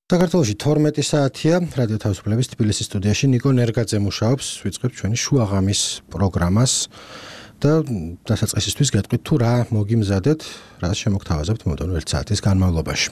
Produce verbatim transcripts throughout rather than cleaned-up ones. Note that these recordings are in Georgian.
საქართველოში თორმეტი საათია რადიო თავისუფლების თბილისის სტუდიაში ნიკო ნერგაძე მუშაობს, ვიწყებთ ჩვენი შუაღამის პროგრამას და დასაწყისისთვის გეტყვით თუ რა მოგიმზადეთ, რა შემოგთავაზებთ მომდევნო ერთი საათის განმავლობაში.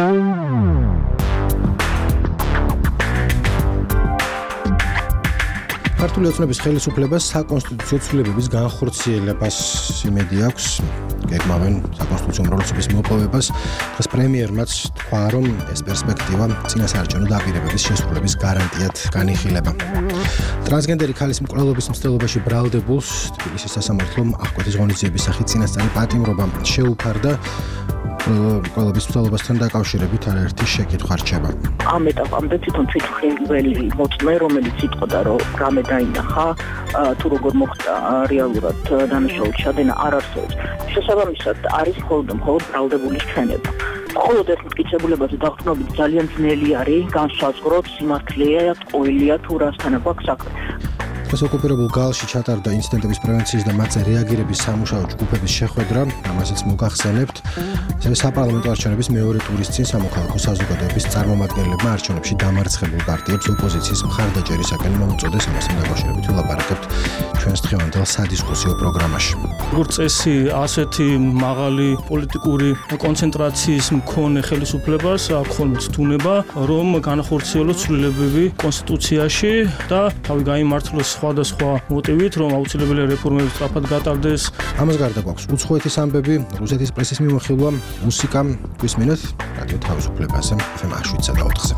ქართული ოცნების ხელისუფლებას საკონსტიტუციო ცვლილებების განხორციელებას იმედი აქვს. გეგმავენ საკონსტიტუციო უმრავლესობის მოპოვებას. დღეს პრემიერმაც თქვა, რომ ეს პერსპექტივა წინასაარჩევნო დაპირებების შესრულების გარანტიად განიხილება. ტრანსგენდერი ქალის მკვლელობის მცდელობაში ბრალდებულს თბილისის სასამართლომ აღკვეთის ღონისძიების სახით წინასწარი პატიმრობა შეუფარდა. მკვლელობის მცდელობასთან დაკავშირებით არაერთი შეკითხვა რჩება. ამ ეტაპამდე თვითონ თვითმხილველი მოწმე, რომელიც იტყოდა, რომ რამე დაინახა, თუ როგორ მოხდა რეალურად დანაშაულის ჩადენა არ არსებობს. შესაბამისად არის მხოლოდ მხოლოდ ბრალდებულის ჩვენება. მხოლოდ ეს მტკიცებულებაზე დაყრდნობით ძალიან ძნელი არის განსაზღვროთ სიმართლეა, ტყუილია თუ რასთან აქვს საქმე. ეს ოკუპირებულ გალში ჩატარდა ინციდენტების პრევენციის და მათზე რეაგირების სამუშაო ჯგუფების შეხვედრა, ამასაც მოგახსენებთ. ასევე საპარლამენტო არჩევნების მეორე ტურის წინ სამოქალაქო საზოგადოების წარმომადგენლებმა არჩევნებში დამარცხებულ პარტიებს ოპოზიციის მხარდაჭერისაკენ მოუწოდეს, ამასთან დაკავშირებით ვილაპარაკებთ ჩვენს დღევანდელ სადისკუსიო პროგრამაში. როგორც წესი, ასეთი მაღალი პოლიტიკური კონცენტრაციის მქონე ხელისუფლებას აქვს ხოლმე ცდუნება, რომ განახორციელოს ცვლილებები კონსტიტუციაში და თავი გაიმართლოს სხვადასხვა მოტივით, რომ აუცილებელია რეფორმები სწრაფად გატარდეს. ამას გარდა გვაქვს უცხოეთის ამბები, რუსეთის პრესის მიმოხილვა, მუსიკა, გვისმინეთ რადიო თავისუფლებაზე ეფ ემ შვიდსა და ოთხზე.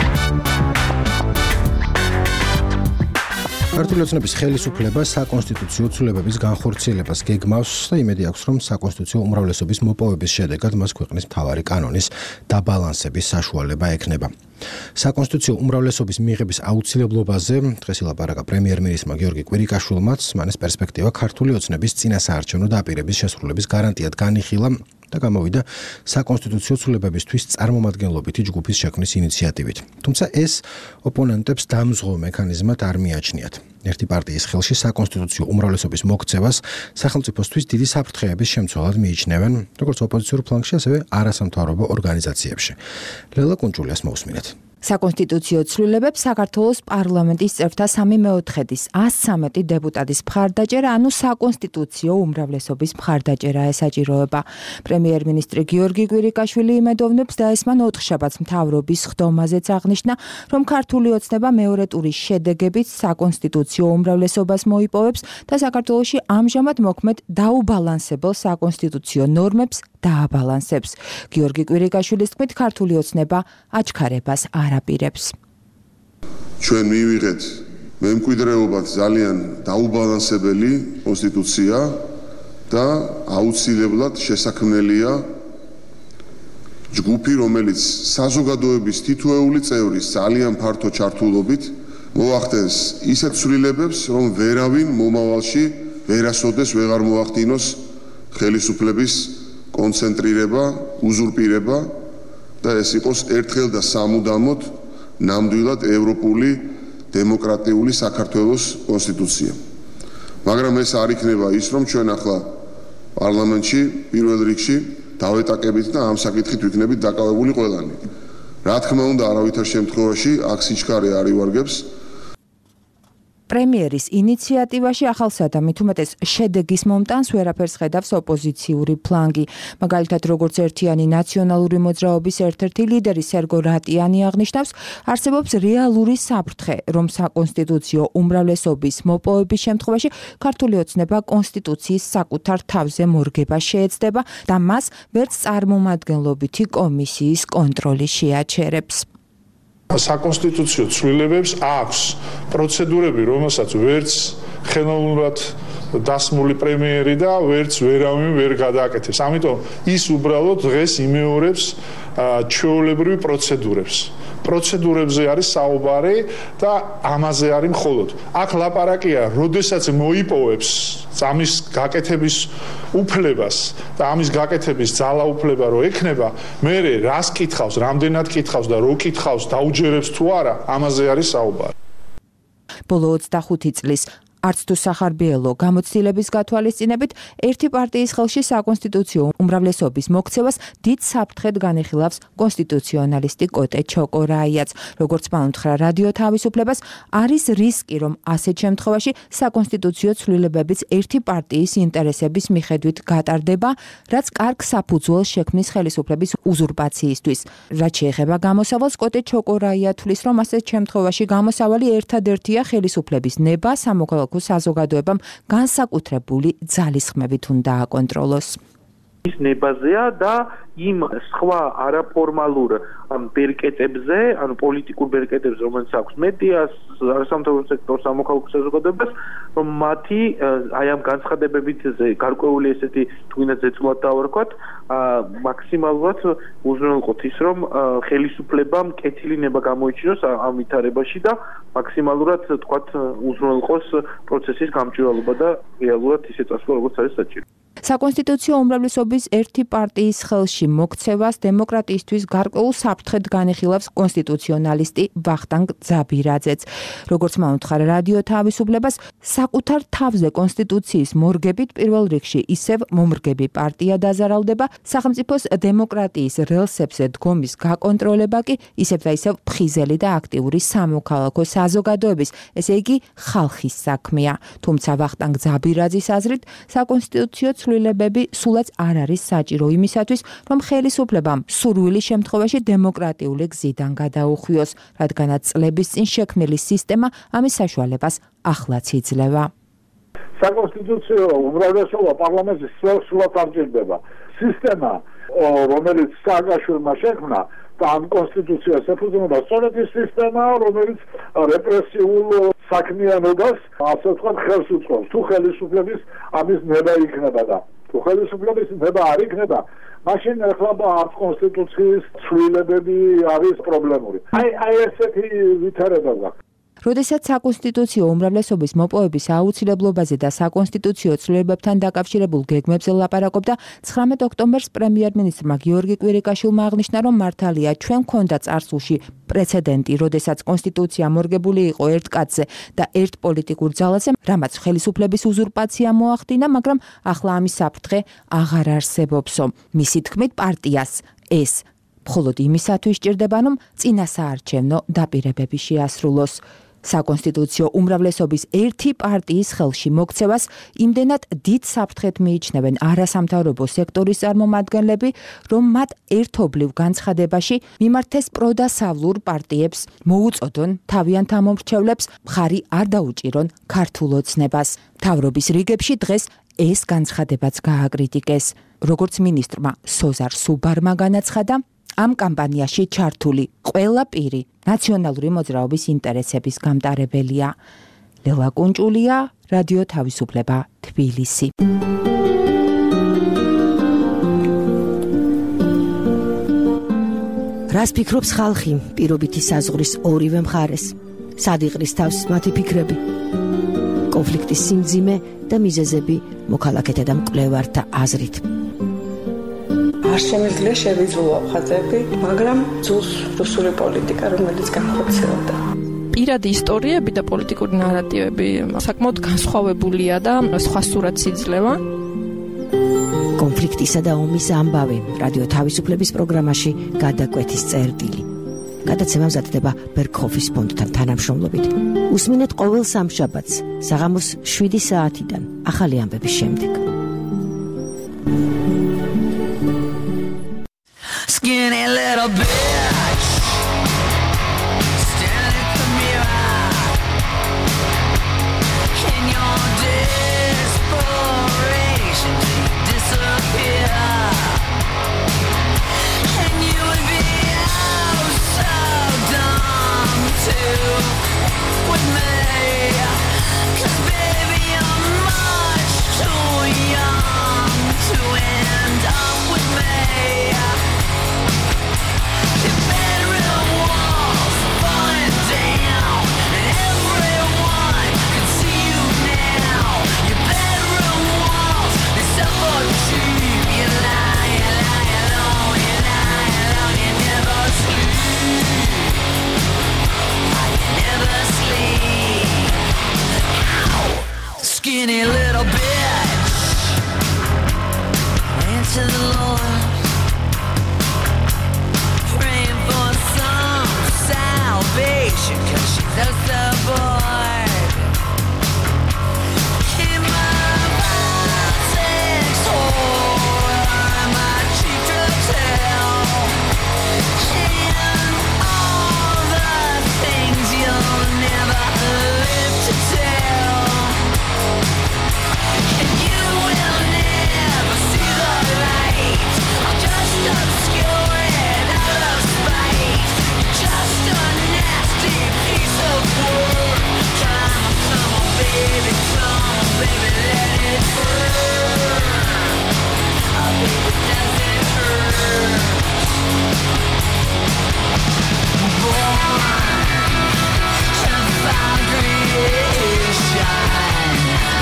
ქართული ოცნების ხელისუფლება საკონსტიტუციო ცვლილებების განხორციელებას გეგმავს და იმედი აქვს, რომ საკონსტიტუციო უმრავლესობის მოპოვების შედეგად მას ქვეყნის მთავარი კანონის დაბალანსების საშუალება ექნება. საკონსტიტუციო უმრავლესობის მიღების აუცილებლობაზე დღეს ილაპარაკა პრემიერ-მინისტრმა გიორგი კვირიკაშვილმაც, მან ეს პერსპექტივა ქართული ოცნების წინასაარჩევნო დაპირების შესრულების გარანტიად განიხილა და გამოვიდა საკონსტიტუციო ცვლილებებისთვის წარმომადგენლობითი ჯგუფის შექმნის ინიციატივით. თუმცა ეს ოპონენტებს დამზღო მექანიზმად არ მიაჩნიათ. ერთი პარტიის ხელში საკონსტიტუციო უმრავლესობის მოქცევას სახელმწიფოსთვის დიდი საფრთხეების შემცველად მიიჩნევენ, როგორც ოპოზიციურ ფლანგში, ასევე არასამთავრობო ორგანიზაციებში. ლელა კუნჭულიას მოусმინეთ. საკონსტიტუციო ცვლილებებს საქართველოს პარლამენტის წევრთა სამი მეოთხედის ას ცამეტი დეპუტატის მხარდაჭერა, ანუ საკონსტიტუციო უმრავლესობის მხარდაჭერა ესაჭიროება. პრემიერ-მინისტრი გიორგი კვირიკაშვილი იმედოვნებს და ესმან ოთხშაბათს მთავრობის ხდომაზეც აღნიშნა, რომ ქართული ოცნება მეორე ტურის შედეგებით საკონსტიტუციო უმრავლესობას მოიპოვებს და საქართველოში ამჟამად მოქმედ დაუბალანსებელ საკონსტიტუციო ნორმებს დააბალანსებს. გიორგი კვირიკაშვილის თქმით, ქართული ოცნება აჩქარებას არაპირებს. ჩვენ მივიღეთ მემკვიდრეობად ძალიან დაუბალანსებელი კონსტიტუცია და აუცილებლად შესაქმნელია ჯგუფი, რომელიც საზოგადოების თითოეული წევრის ძალიან ფართო ჩართულობით მოახდენს ისეთ ცვლილებებს, რომ ვერავინ მომავალში ვერასოდეს ვეღარ მოახდინოს ხელისუფლების კონცენტრირება, უზურპირება და ეს იყოს ერთხელ და სამუდამოდ ნამდვილად ევროპული დემოკრატიული საქართველოს კონსტიტუცია. მაგრამ ეს არ იქნება ის, რომ ჩვენ ახლა პარლამენტში პირველ რიგში დავეტაკებით და ამ საკითხით ვიქნებით დაკავებული ყველანი. რა თქმა უნდა, არავითარ შემთხვევაში აქ სიჩქარე არ ივარგებს. პრემიერის ინიციატივაში ახალსა და მით უმეტეს შედეგის მომტანს ვერაფერს ხედავს ოპოზიციური ფლანგი. მაგალითად, როგორც ერთიანი ნაციონალური მოძრაობის ერთ-ერთი ლიდერი სერგო რატიანი აღნიშნავს, არსებობს რეალური საფრთხე, რომ საკონსტიტუციო უმრავლესობის მოპოვების შემთხვევაში ქართული ოცნება კონსტიტუციის საკუთარ თავზე მორგება შეეცდება და მას ვერც წარმომადგენლობითი კომისიის კონტროლი შეაჩერებს. საკონსტიტუციო ცვლილებებს აქვს პროცედურები, რომელსაც ვერც ხელოვნურად დასმული პრემიერი და ვერც ვერავინ ვერ გადააკეთებს. ამიტომ ის უბრალოდ დღეს იმეორებს ჩვეულებრივ პროცედურებს. პროცედურებზე არის საუბარი და ამაზე არის მხოლოდ. აქ ლაპარაკია, როდესაც მოიპოვებს ამის გაკეთების უფლებას და ამის გაკეთების ძალაუფლება რო ექნება, მერე რას კითხავს, რამდენად კითხავს და რო კითხავს, დაუჯერებს თუ არა, ამაზე არის საუბარი. ბოლო ოცდახუთი წლის არც თუ სახარბიელო გამოცდილების გათვალისწინებით ერთი პარტიის ხელში საკონსტიტუციო უმრავლესობის მოქცევას დიდ საფრთხედ განიხილავს კონსტიტუციონალისტი კოტე ჩოკორაიაც. როგორც მან უთხრა რადიო თავისუფლებას, არის რისკი, რომ ასეთ შემთხვევაში საკონსტიტუციო ცვლილებებიც ერთი პარტიის ინტერესების მიხედვით გატარდება, რაც კარგ საფუძველს შექმნის ხელისუფლების უზურპაციისთვის. რაც შეეხება გამოსავალს, კოტე ჩოკორაია თვლის, რომ ასეთ შემთხვევაში გამოსავალი ერთადერთია ხელისუფლების ნება სამოქალაქო საზოგადოებამ განსაკუთრებული ძალისხმევით უნდა აკონტროლოს. ის ნებაზეა და იმ სხვა არაფორმალურ ბერკეტებზე, ანუ პოლიტიკურ ბერკეტებზე, რომელიც აქვს მედიას, არასამთავრობო სექტორს, სამოქალაქო საზოგადოებას, რომ მათი აი ამ განცხადებებით გარკვეული ესეთი თუნდაც ზეწულად დავარქვათ, მაქსიმალურად უზრუნველყოთ ის, რომ ხელისუფლებამ კეთილი ნება გამოიჩინოს ამ ვითარებაში და მაქსიმალურად თქვათ უზრუნველყოს პროცესის გამჭვირვალობა და რეალურად ისე წასვლა, როგორც არის საჭირო. საკონსტიტუციო უმრავლესობის ერთი პარტიის ხელში მოქცევას დემოკრატიისთვის გარკვეულ საფრთხედ განიხილავს კონსტიტუციონალისტი ვახტანგ ძაბირაძეც. როგორც მან უთხრა რადიო თავისუფლებას, საკუთარ თავზე კონსტიტუციის მორგებით პირველ რიგში ისევ მომრგები პარტია დაზარალდება, სახელმწიფოს დემოკრატიის რელსებზე დგომის გაკონტროლება კი ისევ და ისევ ფხიზელი და აქტიური სამოქალაქო საზოგადოების, ესე იგი ხალხის საქმეა. თუმცა ვახტანგ ძაბირაძის აზრით, საკონსტიტუციო ცვლილებები სულაც არ არის საჭირო იმისათვის, რომ ხელისუფლებამ სურვილი შემთხვევაში დემოკრატიული გზიდან გადაუხვიოს, რადგანაც წლების წინ შექმნილი სისტემა ამის საშუალებას ახლაც იძლევა. საკონსტიტუციო უმრავლესობა პარლამენტში სულად არ ჭირდება. სისტემა, რომელიც სააკაშვილმა შექმნა, და ამ კონსტიტუციას ეფუძნება სწორედ ის სისტემაა, რომელიც რეპრესიულ საქმიანობას, ასე ვთქვათ, ხელს უწყობს. თუ ხელისუფლების ამის ნება იქნება და თუ ხელისუფლების ნება არ იქნება, მაშინ ახლა ამ კონსტიტუციის ცვლილებები არის პრობლემური. აი, აი ესეთი ვითარება გვაქვს. როდესაც საკონსტიტუციო უმრავლესობის მოპოვების აუცილებლობაზე და საკონსტიტუციო ცვლილებებთან დაკავშირებულ გეგმებზე ლაპარაკობდა, ცხრამეტ ოქტომბერს პრემიერ-მინისტრმა გიორგი კვირიკაშვილმა აღნიშნა, რომ მართალია ჩვენ გვქონდა წარსულში პრეცედენტი, როდესაც კონსტიტუცია მორგებული იყო ერთ კაცზე და ერთ პოლიტიკურ ძალაზე, რამაც ხელისუფლების უზურპაცია მოახდინა, მაგრამ ახლა ამის საფრთხე აღარ არსებობსო. მისი თქმით, პარტიას ეს მხოლოდ იმისათვის სჭირდება, რომ წინასაარჩევნო დაპირებები შეასრულოს. საკონსტიტუციო უმრავლესობის ერთი პარტიის ხელში მოქცევას იმდენად დიდ საფრთხედ მიიჩნევენ არასამთავრობო სექტორის წარმომადგენლები, რომ მათ ერთობლივ განცხადებაში მიმართეს პროდასავლურ პარტიებს, მოუწოდონ თავიანთ ამომრჩევლებს მხარი არ დაუჭირონ ქართულ ოცნებას. მთავრობის რიგებში დღეს ეს განცხადებაც გააკრიტიკეს. როგორც მინისტრმა სოზარ სუბარმა განაცხადა, ამ კამპანიაში ჩართული ყველა პირი ნაციონალური მოძრაობის ინტერესების გამტარებელია. ლელა კუნჭულია, რადიო თავისუფლება, თბილისი. რას ფიქრობს ხალხი პირობითი საზღვრის ორივე მხარეს? სად იყრის თავს მათი ფიქრები? კონფლიქტის სიმძიმე და მიზეზები მოქალაქეთა და მკვლევართა აზრით. არ შემიძლია შევიძულო ხაზები, მაგრამ ძულს რუსული პოლიტიკა, რომელიც განხორციელდა. პირადი ისტორიები და პოლიტიკური ნარატივები საკმაოდ განსხვავებულია და სხვა სურათს იძლევა. კონფლიქტისა და ომის ამბავი რადიო თავისუფლების პროგრამაში გადაკვეთის წერტილი. გადაცემა მზადდება ბერქოფის ფონდთან თანამშრომლობით. უსმინეთ ყოველ სამშაბათს საღამოს შვიდი საათიდან ახალი ამბების შემდეგ. Skinny little bitch standing at the mirror in your desperation to disappear, and you would be oh so dumb to with me, 'cause baby you're much too young to end up with me. picture, 'cause she's so so bored. Keep my politics whore on my cheap hotel. And all the things you'll never live to tell. And you will never see the light. I'm just obscured out of spite. Just a nasty piece of work. Come on, come on, baby, come on, baby, let it hurt. Oh, baby, does it hurt? Born to find creation.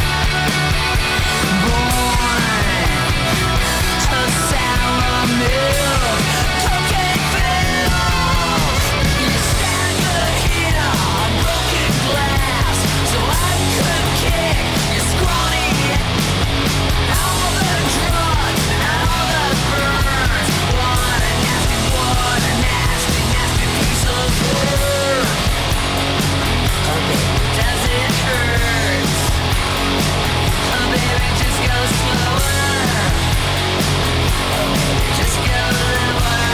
Born to sour milk. Cocaine pills. You staggered here on broken glass, so I could kick your scrawny. All the drugs and all the burns. What a nasty, what a nasty, nasty piece of work. Oh, baby, does it hurt? Oh, baby, just go slower. Oh, baby, just go lower.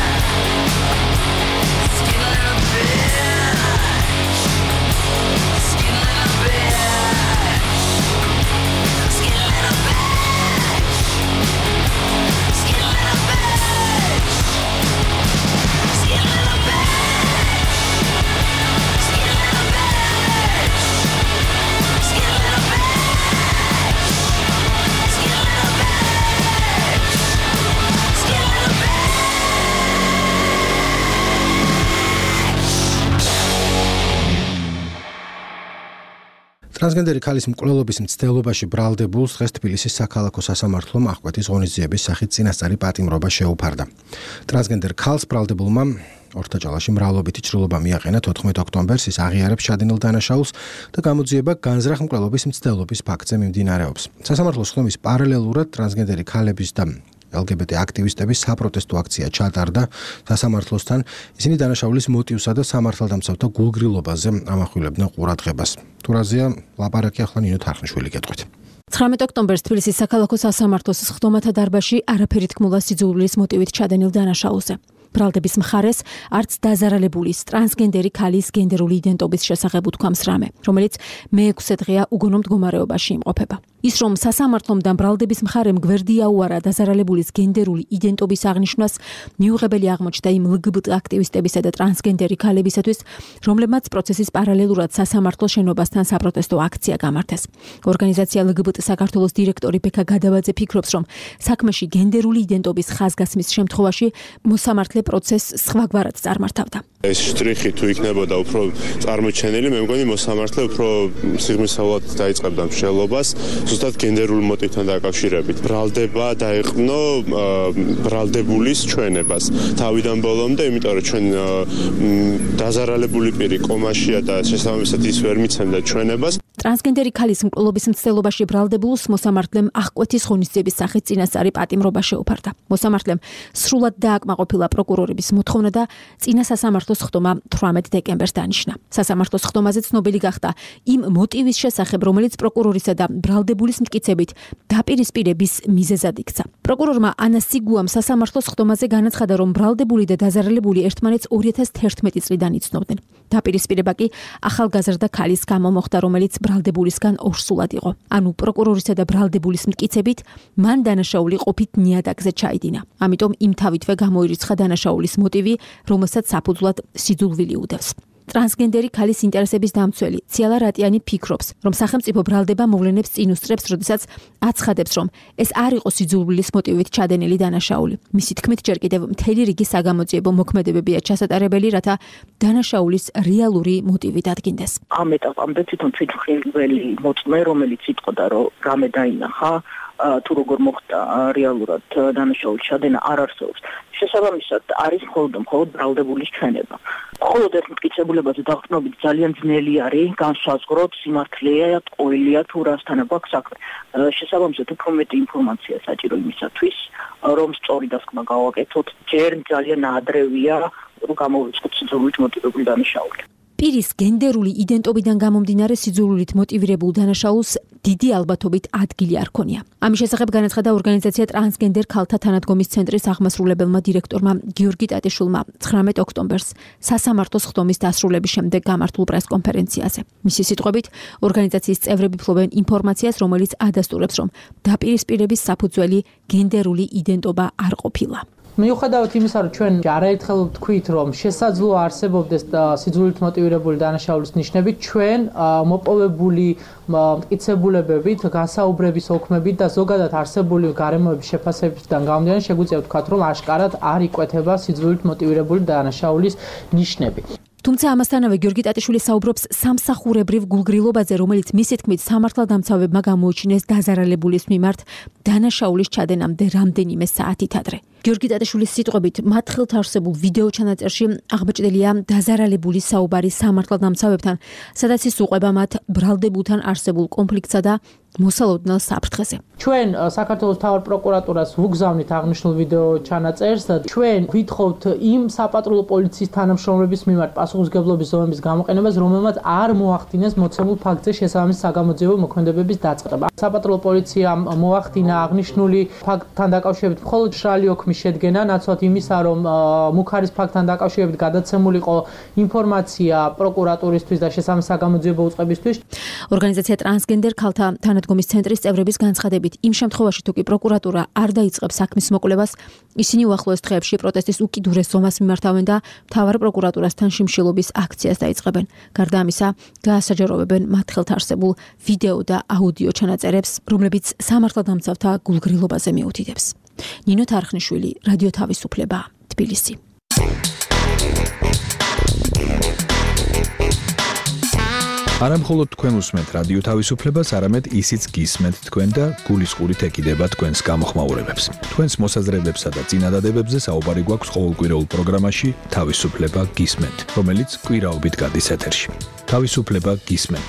Skin little bitch. Skin little bitch. Skin little bitch. Skin little bitch. Skin little bitch. Skin little bitch. Skin little bitch. Skin little bitch. Skin little bitch. ტრანსგენდერი ქალის მკვლელობის მცდელობაში ბრალდებულს დღეს თბილისის საქალაქო სასამართლომ აღკვეთის ღონისძიების სახით წინასწარი პატიმრობა შეუფარდა. ტრანსგენდერ ქალს ბრალდებულმა ორთაჭალაში მრავლობითი ჭრილობა მიაყენა თოთხმეტ ოქტომბერს ის აღიარებს ჩადენილ დანაშაულს და გამოძიება განზრახ მკვლელობის მცდელობის ფაქტზე მიმდინარეობს. სასამართლოს ხდომის პარალელურად ტრანსგენდერი ქალების და ელ გი ბი ტი აქტივისტების საპროტესტო აქცია ჩატარდა სასამართლოსთან. ისინი დანაშაულის მოტივსა და სამართალდამცავთა გულგრილობაზე ამახვილებდნენ ყურადღებას. თურაზეა ლაპარაკი ახლა ნინო თარხნიშვილი გეტყვით. ცხრამეტ ოქტომბერს თბილისის საქალაქო სასამართლოს სხდომათა დარბაზში არაფერი თქმულა სიძულვილის მოტივით ჩადენილ დანაშაულზე. ბრალდების მხარეს არც დაზარალებულის ტრანსგენდერი ქალის გენდერული იდენტობის შესახებ უთქვამს რამე, რომელიც მეექვსე დღეა უგონო მდგომარეობაში იმყოფება. ის რომ სასამართლომ და ბრალდების მხარემ გვერდი აუარა დაზარალებულის გენდერული იდენტობის აღნიშვნას, მიუღებელი აღმოჩნდა იმ ელ გი ბი ტი აქტივისტებისა და ტრანსგენდერი ქალებისათვის, რომლებმაც პროცესის პარალელურად სასამართლო შენობასთან საპროტესტო აქცია გამართეს. ორგანიზაცია ელ გი ბი ტი საქართველოს დირექტორი ბექა გადავაძე ფიქრობს, რომ საქმეში გენდერული იდენტობის ხაზგასმის შემთხვევაში მოსამართლე პროცესს სხვაგვარად წარმართავდა. ეს შტრიხი თუ იქნებოდა უფრო წარმოჩენილი, მე მგონი მოსამართლე უფრო სიღრმისეულად დაიწყებდა მშენებლობას, ზუსტად გენდერულ მოტივთან დაკავშირებით. ბრალდება დაეყნო ბრალდებულის ჩვენებას თავიდან ბოლომდე, იმიტომ რომ ჩვენ დაზარალებული პირი კომაშია და შესაბამისად ის ვერ მიცემდა ჩვენებას. ტრანსგენდერი ქალის მკვლელობის მცდელობაში ბრალდებულს მოსამართლემ აღკვეთის ღონისძიების სახით წინასწარი პატიმრობა შეუფარდა. მოსამართლემ სრულად დააკმაყოფილა პროკურორების მოთხოვნა და წინა სასამართლოს ხდომა თვრამეტ დეკემბერს დანიშნა. სასამართლოს ხდომაზე ცნობილი გახდა იმ მოტივის შესახებ, რომელიც პროკურორისა და ბრალდებულის მტკიცებით დაპირისპირების მიზეზად იქცა. პროკურორმა ანა სიგუამ სასამართლოს ხდომაზე განაცხადა, რომ ბრალდებული და დაზარალებული ერთმანეთს ორი ათას თერთმეტი წლიდან იცნობდნენ. დაპირისპირება კი ახალგაზრდა ქალის გამო მოხდა, რომელიც ბრალდებულისგან ორსულად იყო. ანუ პროკურორისა და ბრალდებულის მტკიცებით მან დანაშაული ყოფით ნიადაგზე ჩაიდინა. ამიტომ იმ თავითვე გამოირიცხა დანაშაულის მოტივი, რომელსაც საფუძვლად სიძულვილი უდევს. ტრანსგენდერი ქალის ინტერესების დამცველი ციალა რატიანი ფიქრობს, რომ სახელმწიფო ბრალდება მოვლენებს წინ უსწრებს, როდესაც აცხადებს, რომ ეს არ იყო სიძულვილის მოტივით ჩადენილი დანაშაული. მისი თქმით, ჯერ კიდევ მთელი რიგი საგამოძიებო მოქმედებებია ჩასატარებელი, რათა დანაშაულის რეალური მოტივი დადგინდეს. ამ ეტაპამდე თვითონ თვითმხილველი მოწმე, რომელიც იტყოდა, რომ რამე დაინახა, თუ როგორ მოხდა რეალურად დანაშაულის ჩადენა არ არსებობს. შესაბამისად არის მხოლოდ მხოლოდ ბრალდებულის ჩვენება. მხოლოდ ერთ მტკიცებულებაზე დაყრდნობით ძალიან ძნელი არის განსაზღვროთ სიმართლეა, ტყუილია თუ რასთან აქვს საქმე. შესაბამისად უფრო მეტი ინფორმაცია საჭირო იმისათვის, რომ სწორი დასკვნა გავაკეთოთ. ჯერ ძალიან ადრევია რომ გამოვიწყოთ სიძულვილით მოტივირებული დანაშაული. პირის გენდერული იდენტობიდან გამომდინარე სიძულვილით მოტივირებულ დანაშაულს დიდი ალბათობით ადგილი არ ქონია. ამის შესახებ განაცხადა ორგანიზაცია ტრანსგენდერ ქალთა თანადგომის ცენტრის აღმასრულებელმა დირექტორმა გიორგი ტატიშვილმა ცხრამეტ ოქტომბერს სასამართლოს ხდომის დასრულების შემდეგ გამართულ პრესკონფერენციაზე. მისი სიტყვებით, ორგანიზაციის წევრები ფლობენ ინფორმაციას, რომელიც ადასტურებს, რომ დაპირისპირების საფუძველი გენდერული იდენტობა არ ყოფილა. მიუხედავად იმისა, რომ ჩვენ არაერთხელ ვთქვით, რომ შესაძლოა არსებობდეს სიძულვილით მოტივირებული დანაშაულის ნიშნები, ჩვენ მოპოვებული მტკიცებულებებით, გასაუბრების ოქმებით და ზოგადად არსებული გარემოების შეფასებებიდან გამომდინარე, შეგვიძლია ვთქვათ, რომ აშკარად არ იკვეთება სიძულვილით მოტივირებული დანაშაულის ნიშნები. თუმცა ამასთანავე გიორგი ტატიშვილი საუბრობს სამსახურებრივ გულგრილობაზე, რომელიც მისი თქმით სამართალდამცავებმა გამოუჩინეს დაზარალებულის მიმართ დანაშაულის ჩადენამდე რამდენიმე საათით ადრე. გიორგი ტატიშვილის სიტყვებით, მათ ხელთ არსებულ ვიდეო ჩანაწერში აღბეჭდილია დაზარალებულის საუბარი სამართალდამცავებთან, სადაც ის უყვება მათ ბრალდებულთან არსებულ კონფლიქტსა და მოსალოდნელ საფრთხეზე. ჩვენ საქართველოს მთავარ პროკურატურას ვუგზავნით აღნიშნულ ვიდეო ჩანაწერს და ჩვენ ვითხოვთ იმ საპატრულო პოლიციის თანამშრომლების მიმართ პასუხისმგებლობის ზომების გამოყენებას, რომელმაც არ მოახდინეს მოცემულ ფაქტზე შესაბამისი საგამოძიებო მოქმედებების დაწყება. საპატრულო პოლიციამ მოახდინა აღნიშნული ფაქტთან დაკავშირებით მხოლოდ მშრალი ოქმის შედგენა, ნაცვლად იმისა, რომ მუქარის ფაქტთან დაკავშირებით გადაცემულიყო ინფორმაცია პროკურატურისთვის და შესაბამისი საგამოძიებო უწყებისთვის. ორგანიზაცია ტრანსგენდერ ქალთა თანადგომის ცენტრის წევრების განცხადებით, იმ შემთხვევაში თუ კი პროკურატურა არ დაიწყებს საქმის მოკლებას, ისინი უახლოეს დღეებში პროტესტის უკიდურეს ზომას მიმართავენ და მთავარ პროკურატურასთან შიმშილობის აქციას დაიწყებენ. გარდა ამისა, გაასაჯაროვებენ მათ ხელთ არსებულ ვიდეო და აუდიო ჩანაწერებს, რომლებიც სამართალდამცავთა გულგრილობაზე მიუთითებს. ნინო თარხნიშვილი, რადიო თავისუფლება, თბილისი. არა მხოლოდ თქვენ უსმენთ რადიო თავისუფლებას, არამედ ისიც გისმენთ თქვენ და გულისყურით ეკიდება თქვენს გამოხმაურებებს. თქვენს მოსაზრებებსა და წინადადებებზე საუბარი გვაქვს ყოველკვირეულ პროგრამაში თავისუფლება გისმენთ, რომელიც კვირაობით გადის ეთერში. თავისუფლება გისმენთ.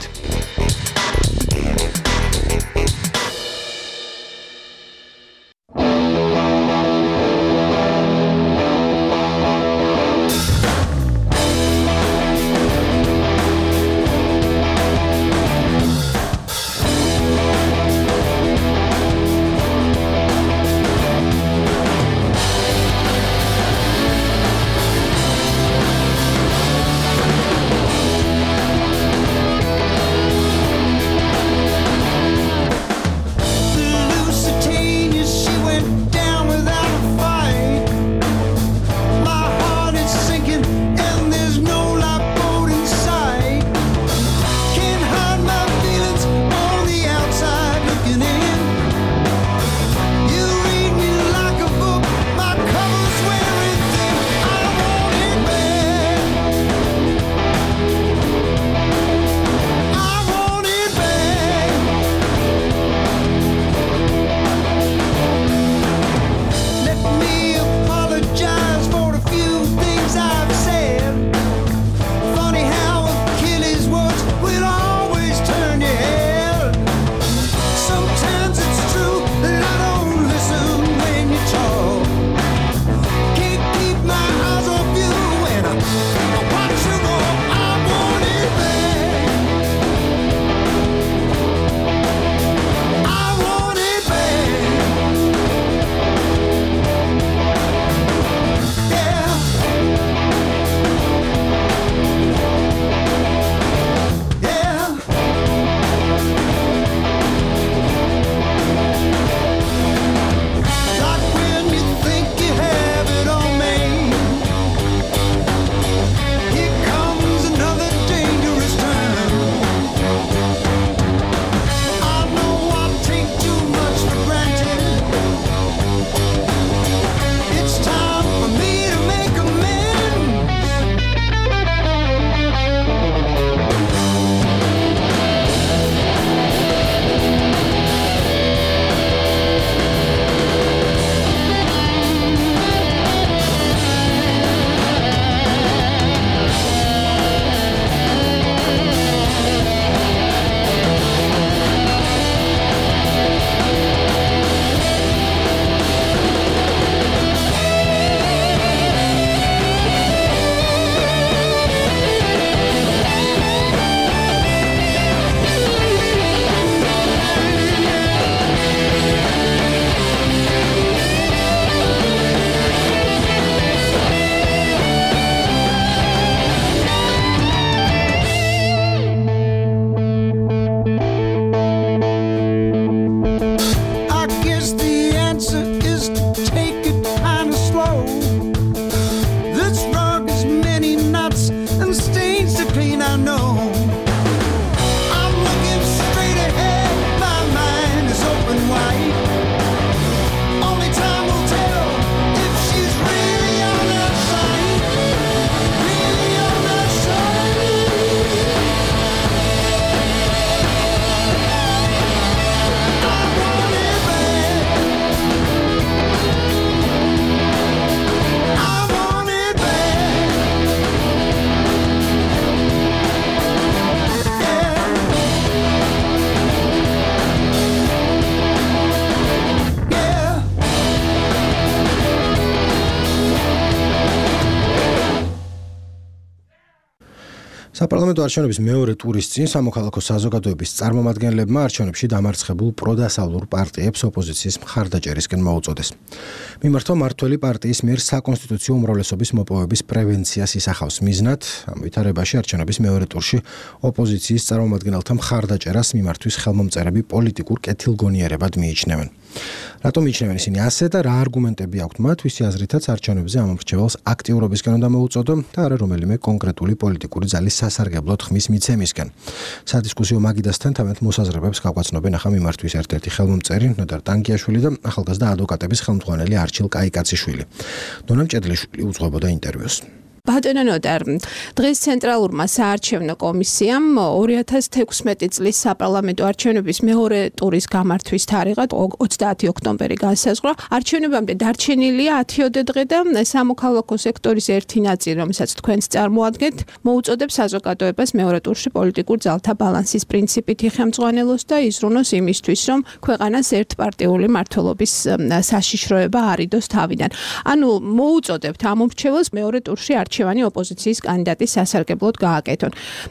საპარლამენტო არჩევნების მეორე ტურის წინ სამოქალაქო საზოგადოების წარმომადგენლებმა არჩევნებში დამარცხებულ პროდასავლურ პარტიებს ოპოზიციის მხარდაჭერისკენ მოუწოდეს. მიმართვა მართველი პარტიის მიერ საკონსტიტუციო უმრავლესობის მოპოვების პრევენციას ისახავს მიზნად, ამ ვითარებაში არჩევნების მეორე ტურში ოპოზიციის წარმომადგენელთა მხარდაჭერას მიმართვის ხელმომწერები პოლიტიკურ კეთილგონიერებად მიიჩნევენ. რატომ მიიჩნევენ ისინი ასე და რა არგუმენტები აქვთ მათ, ვისი აზრითაც არჩევნებზე ამ მრჩეველს აქტიურობისკენ უნდა მოუწოდო და არა რომელიმე კონკრეტული პოლიტიკური ძალის სასარგებლოდ ხმის მიცემისკენ. სადისკუსიო მაგიდასთან თავად მოსაზრებებს გაგვაცნობენ ახლა მიმართვის ერთ-ერთი ხელმომწერი ნოდარ ტანგიაშვილი და ახალგაზრდა ადვოკატების ხელმძღვანელი არჩილ კაიკაციშვილი. დონა მჭედლიშვილი უძღვებოდა ინტერვიუს. ბატონო ნოდარ, დღეს ცენტრალურმა საარჩევნო კომისიამ ორი ათას თექვსმეტი წლის საპარლამენტო არჩევნების მეორე ტურის გამართვის თარიღად ოცდაათი ოქტომბერი განსაზღვრა. არჩევნებამდე დარჩენილია ათიოდე დღე და სამოქალაქო სექტორის ერთი ნაწილი, რომელსაც თქვენც წარმოადგენთ, მოუწოდებს საზოგადოებას მეორე ტურში პოლიტიკურ ძალთა ბალანსის პრინციპით იხელმძღვანელოს და იზრუნოს იმისთვის, რომ ქვეყანას ერთპარტიული მმართველობის საშიშროება არიდოს თავიდან. ანუ მოუწოდებთ ამ მრჩეველს მეორე ტურში არჩევანი ოპოზიციის კანდიდატის სასარგებლოდ გააკეთონ.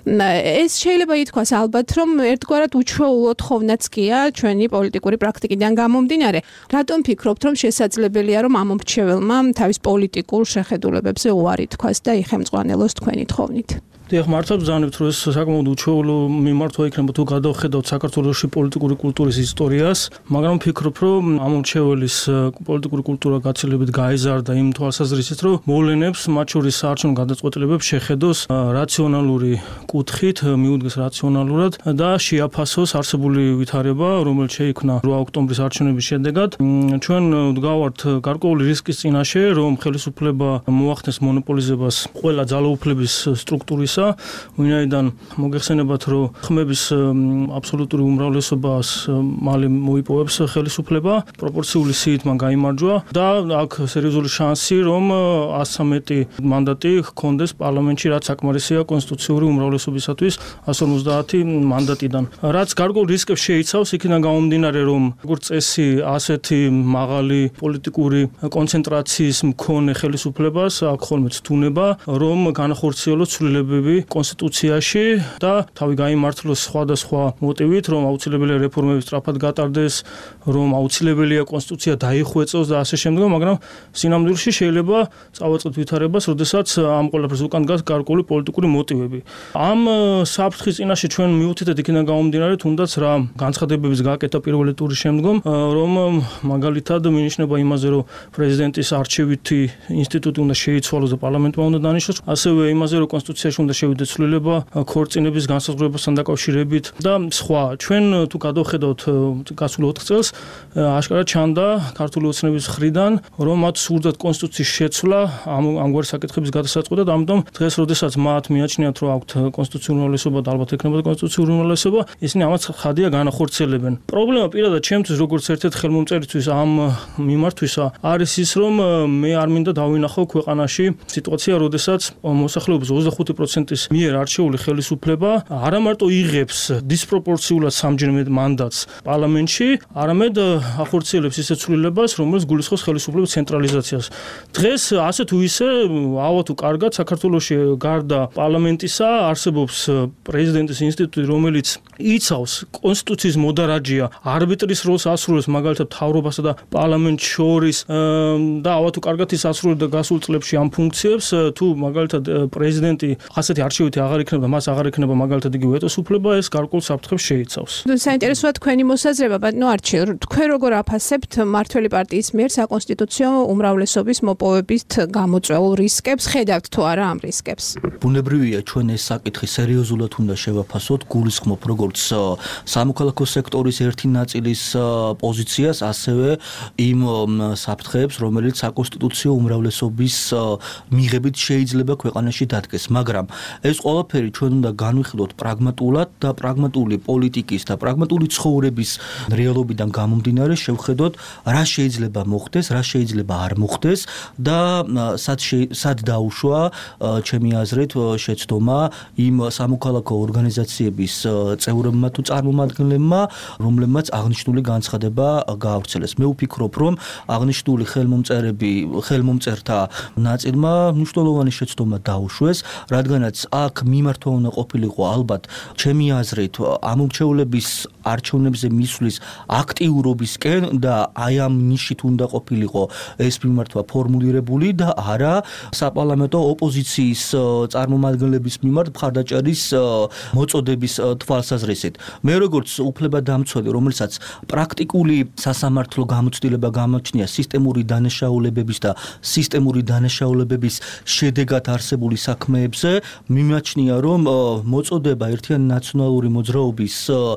ეს შეიძლება ითქვას ალბათ, რომ ერთგვარად უჩვეულო თხოვნაც გია ჩვენი პოლიტიკური პრაქტიკიდან გამომდინარე. რატომ ფიქრობთ, რომ შესაძლებელია, რომ ამ მრჩეველმა თავის პოლიტიკურ შეხედულებებზე უარი თქვას და იხელმძღვანელოს თქვენი თხოვნით? დიახ, მართლაც ბრძანებთ, რომ ეს საკმაოდ უჩვეულო მიმართვა იქნება თუ გადავხედავთ საქართველოში პოლიტიკური კულტურის ისტორიას, მაგრამ ვფიქრობ, რომ ამ მრჩეველის პოლიტიკური კულტურა გაცილებით გაიზარდა იმ თვალსაზრისით, რომ მოვლენებს მათ შორის საარჩევნო გადაწყვეტილებებს შეხედოს რაციონალური კუთხით, მიუდგეს რაციონალურად და შეაფასოს არსებული ვითარება, რომელიც შეიქმნა რვა ოქტომბრის არჩევნების შედეგად. ჩვენ ვდგავართ გარკვეული რისკის წინაშე, რომ ხელისუფლება მოახდენს მონოპოლიზებას ყველა ძალაუფლების სტრუქტურის ვინაიდან მოგეხსენებათ, რომ ხმების აბსოლუტური უმრავლესობას მალე მოიპოვებს ხელისუფლება, პროპორციული სიით მან გაიმარჯვა და აქ სერიოზული შანსი, რომ ასზე მეტი მანდატი ჰქონდეს პარლამენტში, რაც საკმარისია კონსტიტუციური უმრავლესობისათვის ასი ორმოცდაათი მანდატიდან. რაც გარკვეულ რისკებს შეიცავს, იქიდან გამომდინარე, რომ როგორც წესი ასეთი მაღალი პოლიტიკური კონცენტრაციის მქონე ხელისუფლებას აქ ხოლმე ცდუნება, რომ განახორციელოს ცვლილებები კონსტიტუციაში და თავი გაიმართლოს სხვადასხვა მოტივით, რომ აუცილებელია რეფორმები სწრაფად გატარდეს, რომ აუცილებელია კონსტიტუცია დაიხვეწოს და ასე შემდეგ, მაგრამ სინამდვილეში შეიძლება წავაწყოთ ვითარებას, როდესაც ამ ყველაფერს უკან დგას გარკვეული პოლიტიკური მოტივები. ამ საფრთხის წინაშე ჩვენ მივუთითეთ იქიდან გამომდინარე, თუნდაც რა განცხადებების გაკეთა პირველი ტურის შემდგომ, რომ მაგალითად მინიშნება იმაზე, რომ პრეზიდენტის არჩევითი ინსტიტუტი უნდა შეიცვალოს და პარლამენტმა უნდა დანიშნოს, ასევე იმაზე, რომ კონსტიტუციაში უნდა შევიდეთ ცვლილება ქორწინების განსაზღვრებასთან დაკავშირებით და სხვა. ჩვენ თუ გადავხედავთ გასულ ოთხ წელს, აშკარად ჩანდა ქართული ოცნების მხრიდან, რომ მათ სურდათ კონსტიტუციის შეცვლა ამ ამგვარი საკითხების გადასაწყვეტად, ამიტომ დღეს, როდესაც მათ მიაჩნიათ, რომ აქვთ კონსტიტუციური უმრავლესობა და ალბათ ექნებოდა კონსტიტუციური უმრავლესობა, ისინი ამაც ხადია განახორციელებენ. პრობლემა პირადად ჩემთვის, როგორც ერთ-ერთ ხელმომწერისთვის ამ მიმართვისა, არის ის, რომ მე არ მინდა დავინახო ქვეყანაში სიტუაცია, როდესაც მოსახლეობის ოცდახუთი პროცენტის მიერ არჩეული ხელისუფლება არა მარტო იღებს დისპროპორციულად სამჯერ მეტ მანდატს პარლამენტში, არამედ ახორციელებს ისეთ ცვლილებას, რომელიც გულისხმობს ხელისუფლების ცენტრალიზაციას. დღეს ასე თუ ისე, ავა თუ კარგად, საქართველოში გარდა პარლამენტისა არსებობს პრეზიდენტის ინსტიტუტი, რომელიც იცავს კონსტიტუციის მოდარაჯეა, არბიტრის როლს ასრულებს მაგალითად მთავრობასა და პარლამენტს შორის და ავა თუ კარგად ის ასრულებდა გასულ წლებში ამ ფუნქციებს, თუ მაგალითად პრეზიდენტი ასეთი არჩევითი აღარ იქნება, მას აღარ იქნება მაგალითად იგი ვეტოს უფლება, ეს გარკვეულ საფრთხებს შეიცავს. საინტერესოა თქვენი მოსაზრება, ბატონო არჩილ, თქვენ როგორ აფასებთ მართველი პარტიის მიერ საკონსტიტუციო უმრავლესობის მოპოვებით გამოწვეულ რისკებს, ხედავთ თუ არა ამ რისკებს? ბუნებრივია ჩვენ ეს საკითხი სერიოზულად უნდა შევაფასოთ, გულისხმობ როგორც სამოქალაქო სექტორის ერთი ნაწილის პოზიციას, ასევე იმ საფრთხეებს, რომელიც საკონსტიტუციო უმრავლესობის მიღებით შეიძლება ქვეყანაში დადგეს, მაგრამ ეს ყველაფერი ჩვენ უნდა განვიხილოთ პრაგმატულად და პრაგმატული პოლიტიკის და პრაგმატული ცხოვრების რეალობიდან გამომდინარე შევხედოთ, რა შეიძლება მოხდეს, რა შეიძლება არ მოხდეს და სად სად დაუშვა ჩემი აზრით შეცდომა იმ სამოქალაქო ორგანიზაციების წევრებმა თუ წარმომადგენლებმა, რომლებმაც აღნიშნული განცხადება გაავრცელეს. მე ვფიქრობ, რომ აღნიშნული ხელმომწერები, ხელმომწერთა ნაწილმა მნიშვნელოვანი შეცდომა დაუშვეს, რადგანაც რომელსაც აქ მიმართვა უნდა ყოფილიყო ალბათ ჩემი აზრით ამომრჩევლების არჩევნებზე მისვლის აქტიურობისკენ და აი ამ ნიშით უნდა ყოფილიყო ეს მიმართვა ფორმულირებული და არა საპარლამენტო ოპოზიციის წარმომადგენლების მიმართ მხარდაჭერის მოწოდების თვალსაზრისით. მე როგორც უფლებადამცველი, რომელსაც პრაქტიკული სასამართლო გამოცდილება გამოჩნია სისტემური დანაშაულებების და სისტემური დანაშაულებების შედეგად არსებული საქმეებზე, მიმაჩნია, რომ მოწოდება ერთიანი ნაციონალური მოძრაობის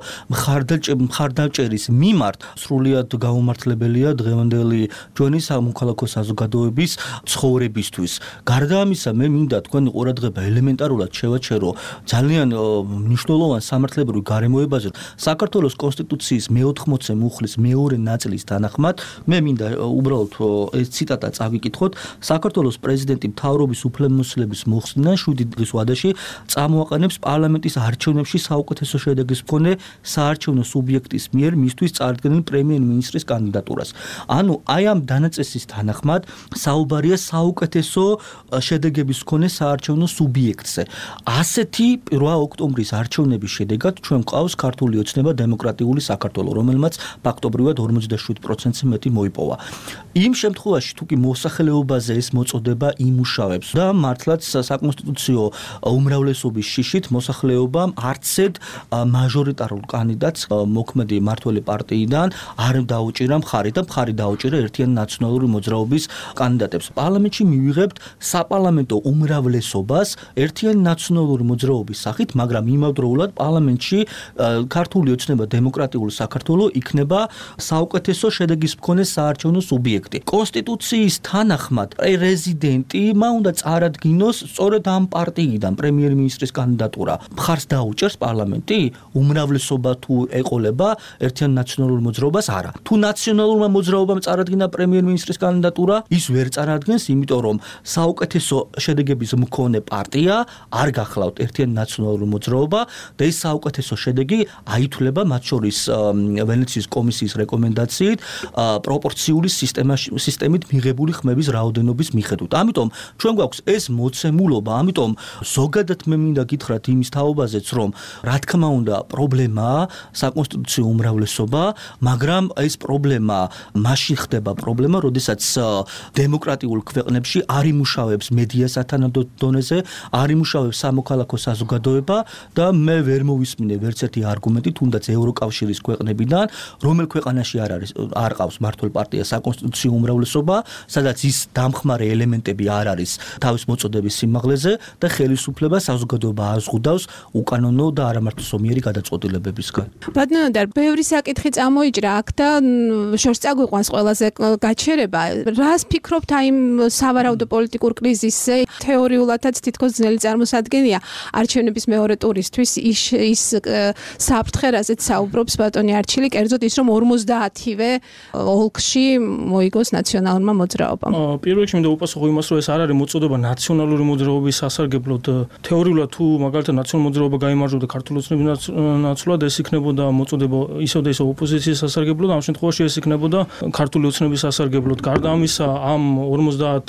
მხარდაჭერის მიმართ სრულიად გაუმართლებელია დღევანდელი ჩვენი სამოქალაქო საზოგადოების ცხოვრებისთვის. გარდა ამისა, მე მინდა თქვენი ყურადღება ელემენტარულად შევაჩერო ძალიან მნიშვნელოვან სამართლებრივ გარემოებაზე. საქართველოს კონსტიტუციის მეოთხმოცე მუხლის მეორე ნაწილის თანახმად, მე მინდა უბრალოდ ეს ციტატა წავიკითხოთ. საქართველოს პრეზიდენტი მთავრობის უფლებამოსილების მოხსნიდან შვიდი დღის ვადაში წამოაყენებს პარლამენტის არჩევნებში საუკეთესო შედეგის მქონე საარჩევნო სუბიექტის მიერ მისთვის წარდგენილ პრემიერ-მინისტრის კანდიდატურას. ანუ აი ამ დანაწესის თანახმად საუბარია საუკეთესო შედეგების მქონე საარჩევნო სუბიექტზე. ასეთი პირველი ოქტომბრის არჩევნების შედეგად ჩვენ გვყავს ქართული ოცნება დემოკრატიული საქართველო, რომელმაც ფაქტობრივად ორმოცდაშვიდ პროცენტზე მეტი მოიპოვა. იმ შემთხვევაში თუ კი მოსახლეობაზე ეს მოწოდება იმუშავებს და მართლაც საკონსტიტუციო უმრავლესობის შიშით მოსახლეობამ არცედ მაჟორიტარულ კანდიდატს მოქმედი მმართველი პარტიიდან არ დაუჭირა მხარი და მხარი დაუჭირა ერთიანი ნაციონალური მოძრაობის კანდიდატებს. პარლამენტში მივიღებთ საპარლამენტო უმრავლესობას ერთიანი ნაციონალური მოძრაობის სახით, მაგრამ იმავდროულად პარლამენტში ქართული ოცნება დემოკრატიული საქართველო იქნება საუკეთესო შედეგის მქონე საარჩევნო სუბიექტი. კონსტიტუციის თანახმად პრეზიდენტმა უნდა წარადგინოს სწორედ ამ პარტიიდან პრემიერ-მინისტრის კანდიდატურა. მხარს დაუჭერს პარლამენტი? უმრავლესობა თუ ეყოლება ერთიან ნაციონალურ მოძრაობას? არა. თუ ნაციონალურმა მოძრაობამ წარადგინა პრემიერ-მინისტრის კანდიდატურა, ის ვერ წარადგენს, იმიტომ რომ საუკეთესო შედეგების მქონე პარტია არ გახლავთ ერთიანი ნაციონალური მოძრაობა და ეს საუკეთესო შედეგი აითვლება მათ შორის ვენეციის კომისიის რეკომენდაციით პროპორციული სისტემით მიღებული ხმების რაოდენობის მიხედვით. ამიტომ ჩვენ გვაქვს ეს მოცემულობა, ამიტომ ზოგადად მე მინდა გითხრათ იმის თაობაზეც, რომ რა თქმა უნდა პრობლემაა საკონსტიტუციო უმრავლესობა, მაგრამ ეს პრობლემა მაშინ ხდება პრობლემა, როდესაც დემოკრატიულ ქვეყნებში არ იმუშავებს მედია სათანადო დონეზე, არ იმუშავებს სამოქალაქო საზოგადოება და მე ვერ მოვისმინე ვერც ერთი არგუმენტი, თუნდაც ევროკავშირის ქვეყნებიდან, რომელ ქვეყანაში არ არის არ ყავს მმართველ პარტიას საკონსტიტუციო უმრავლესობა, სადაც ის დამხმარე ელემენტები არ არის თავის მოწოდების სიმაღლეზე და ხელისუფლება საზოგადოება აზღუდავს უკანონო და არამართლოსომიერი გადაწყვეტილებებისგან. ბატონო, ბევრი საკითხი წამოიჭრა აქ და შორს წაგვიყვანს ყველაზე გაჩერება. რას ფიქრობთ აი იმ სავარაუდო პოლიტიკურ კრიზისზე? თეორიულადაც თითქოს ძნელი წარმოსადგენია არჩევნების მეორე ტურისთვის ის ის საფრთხე, რაზეც საუბრობს ბატონი არჩილი, კერძოდ ის რომ ორმოცდაათივე ოლქში მოიგოს ნაციონალურმა მოძრაობამ. პირველ რიგში მინდა უპასუხო იმას, რომ ეს არ არის მოწოდება ნაციონალური მოძრაობის სასარგებლოდ. თეორიულად თუ მაგალითად ნაციონალური მოძრაობა გაიმარჯვებდა ქართული ოცნების ნაცვლად, ეს იქნებოდა მოწოდება ისევ და ისევ ოპოზიციის სასარგებლოდ, ამ შემთხვევაში ეს იქნებოდა ქართული ოცნების სასარგებლოდ. გარდა ამისა, ამ ორმოცდაათ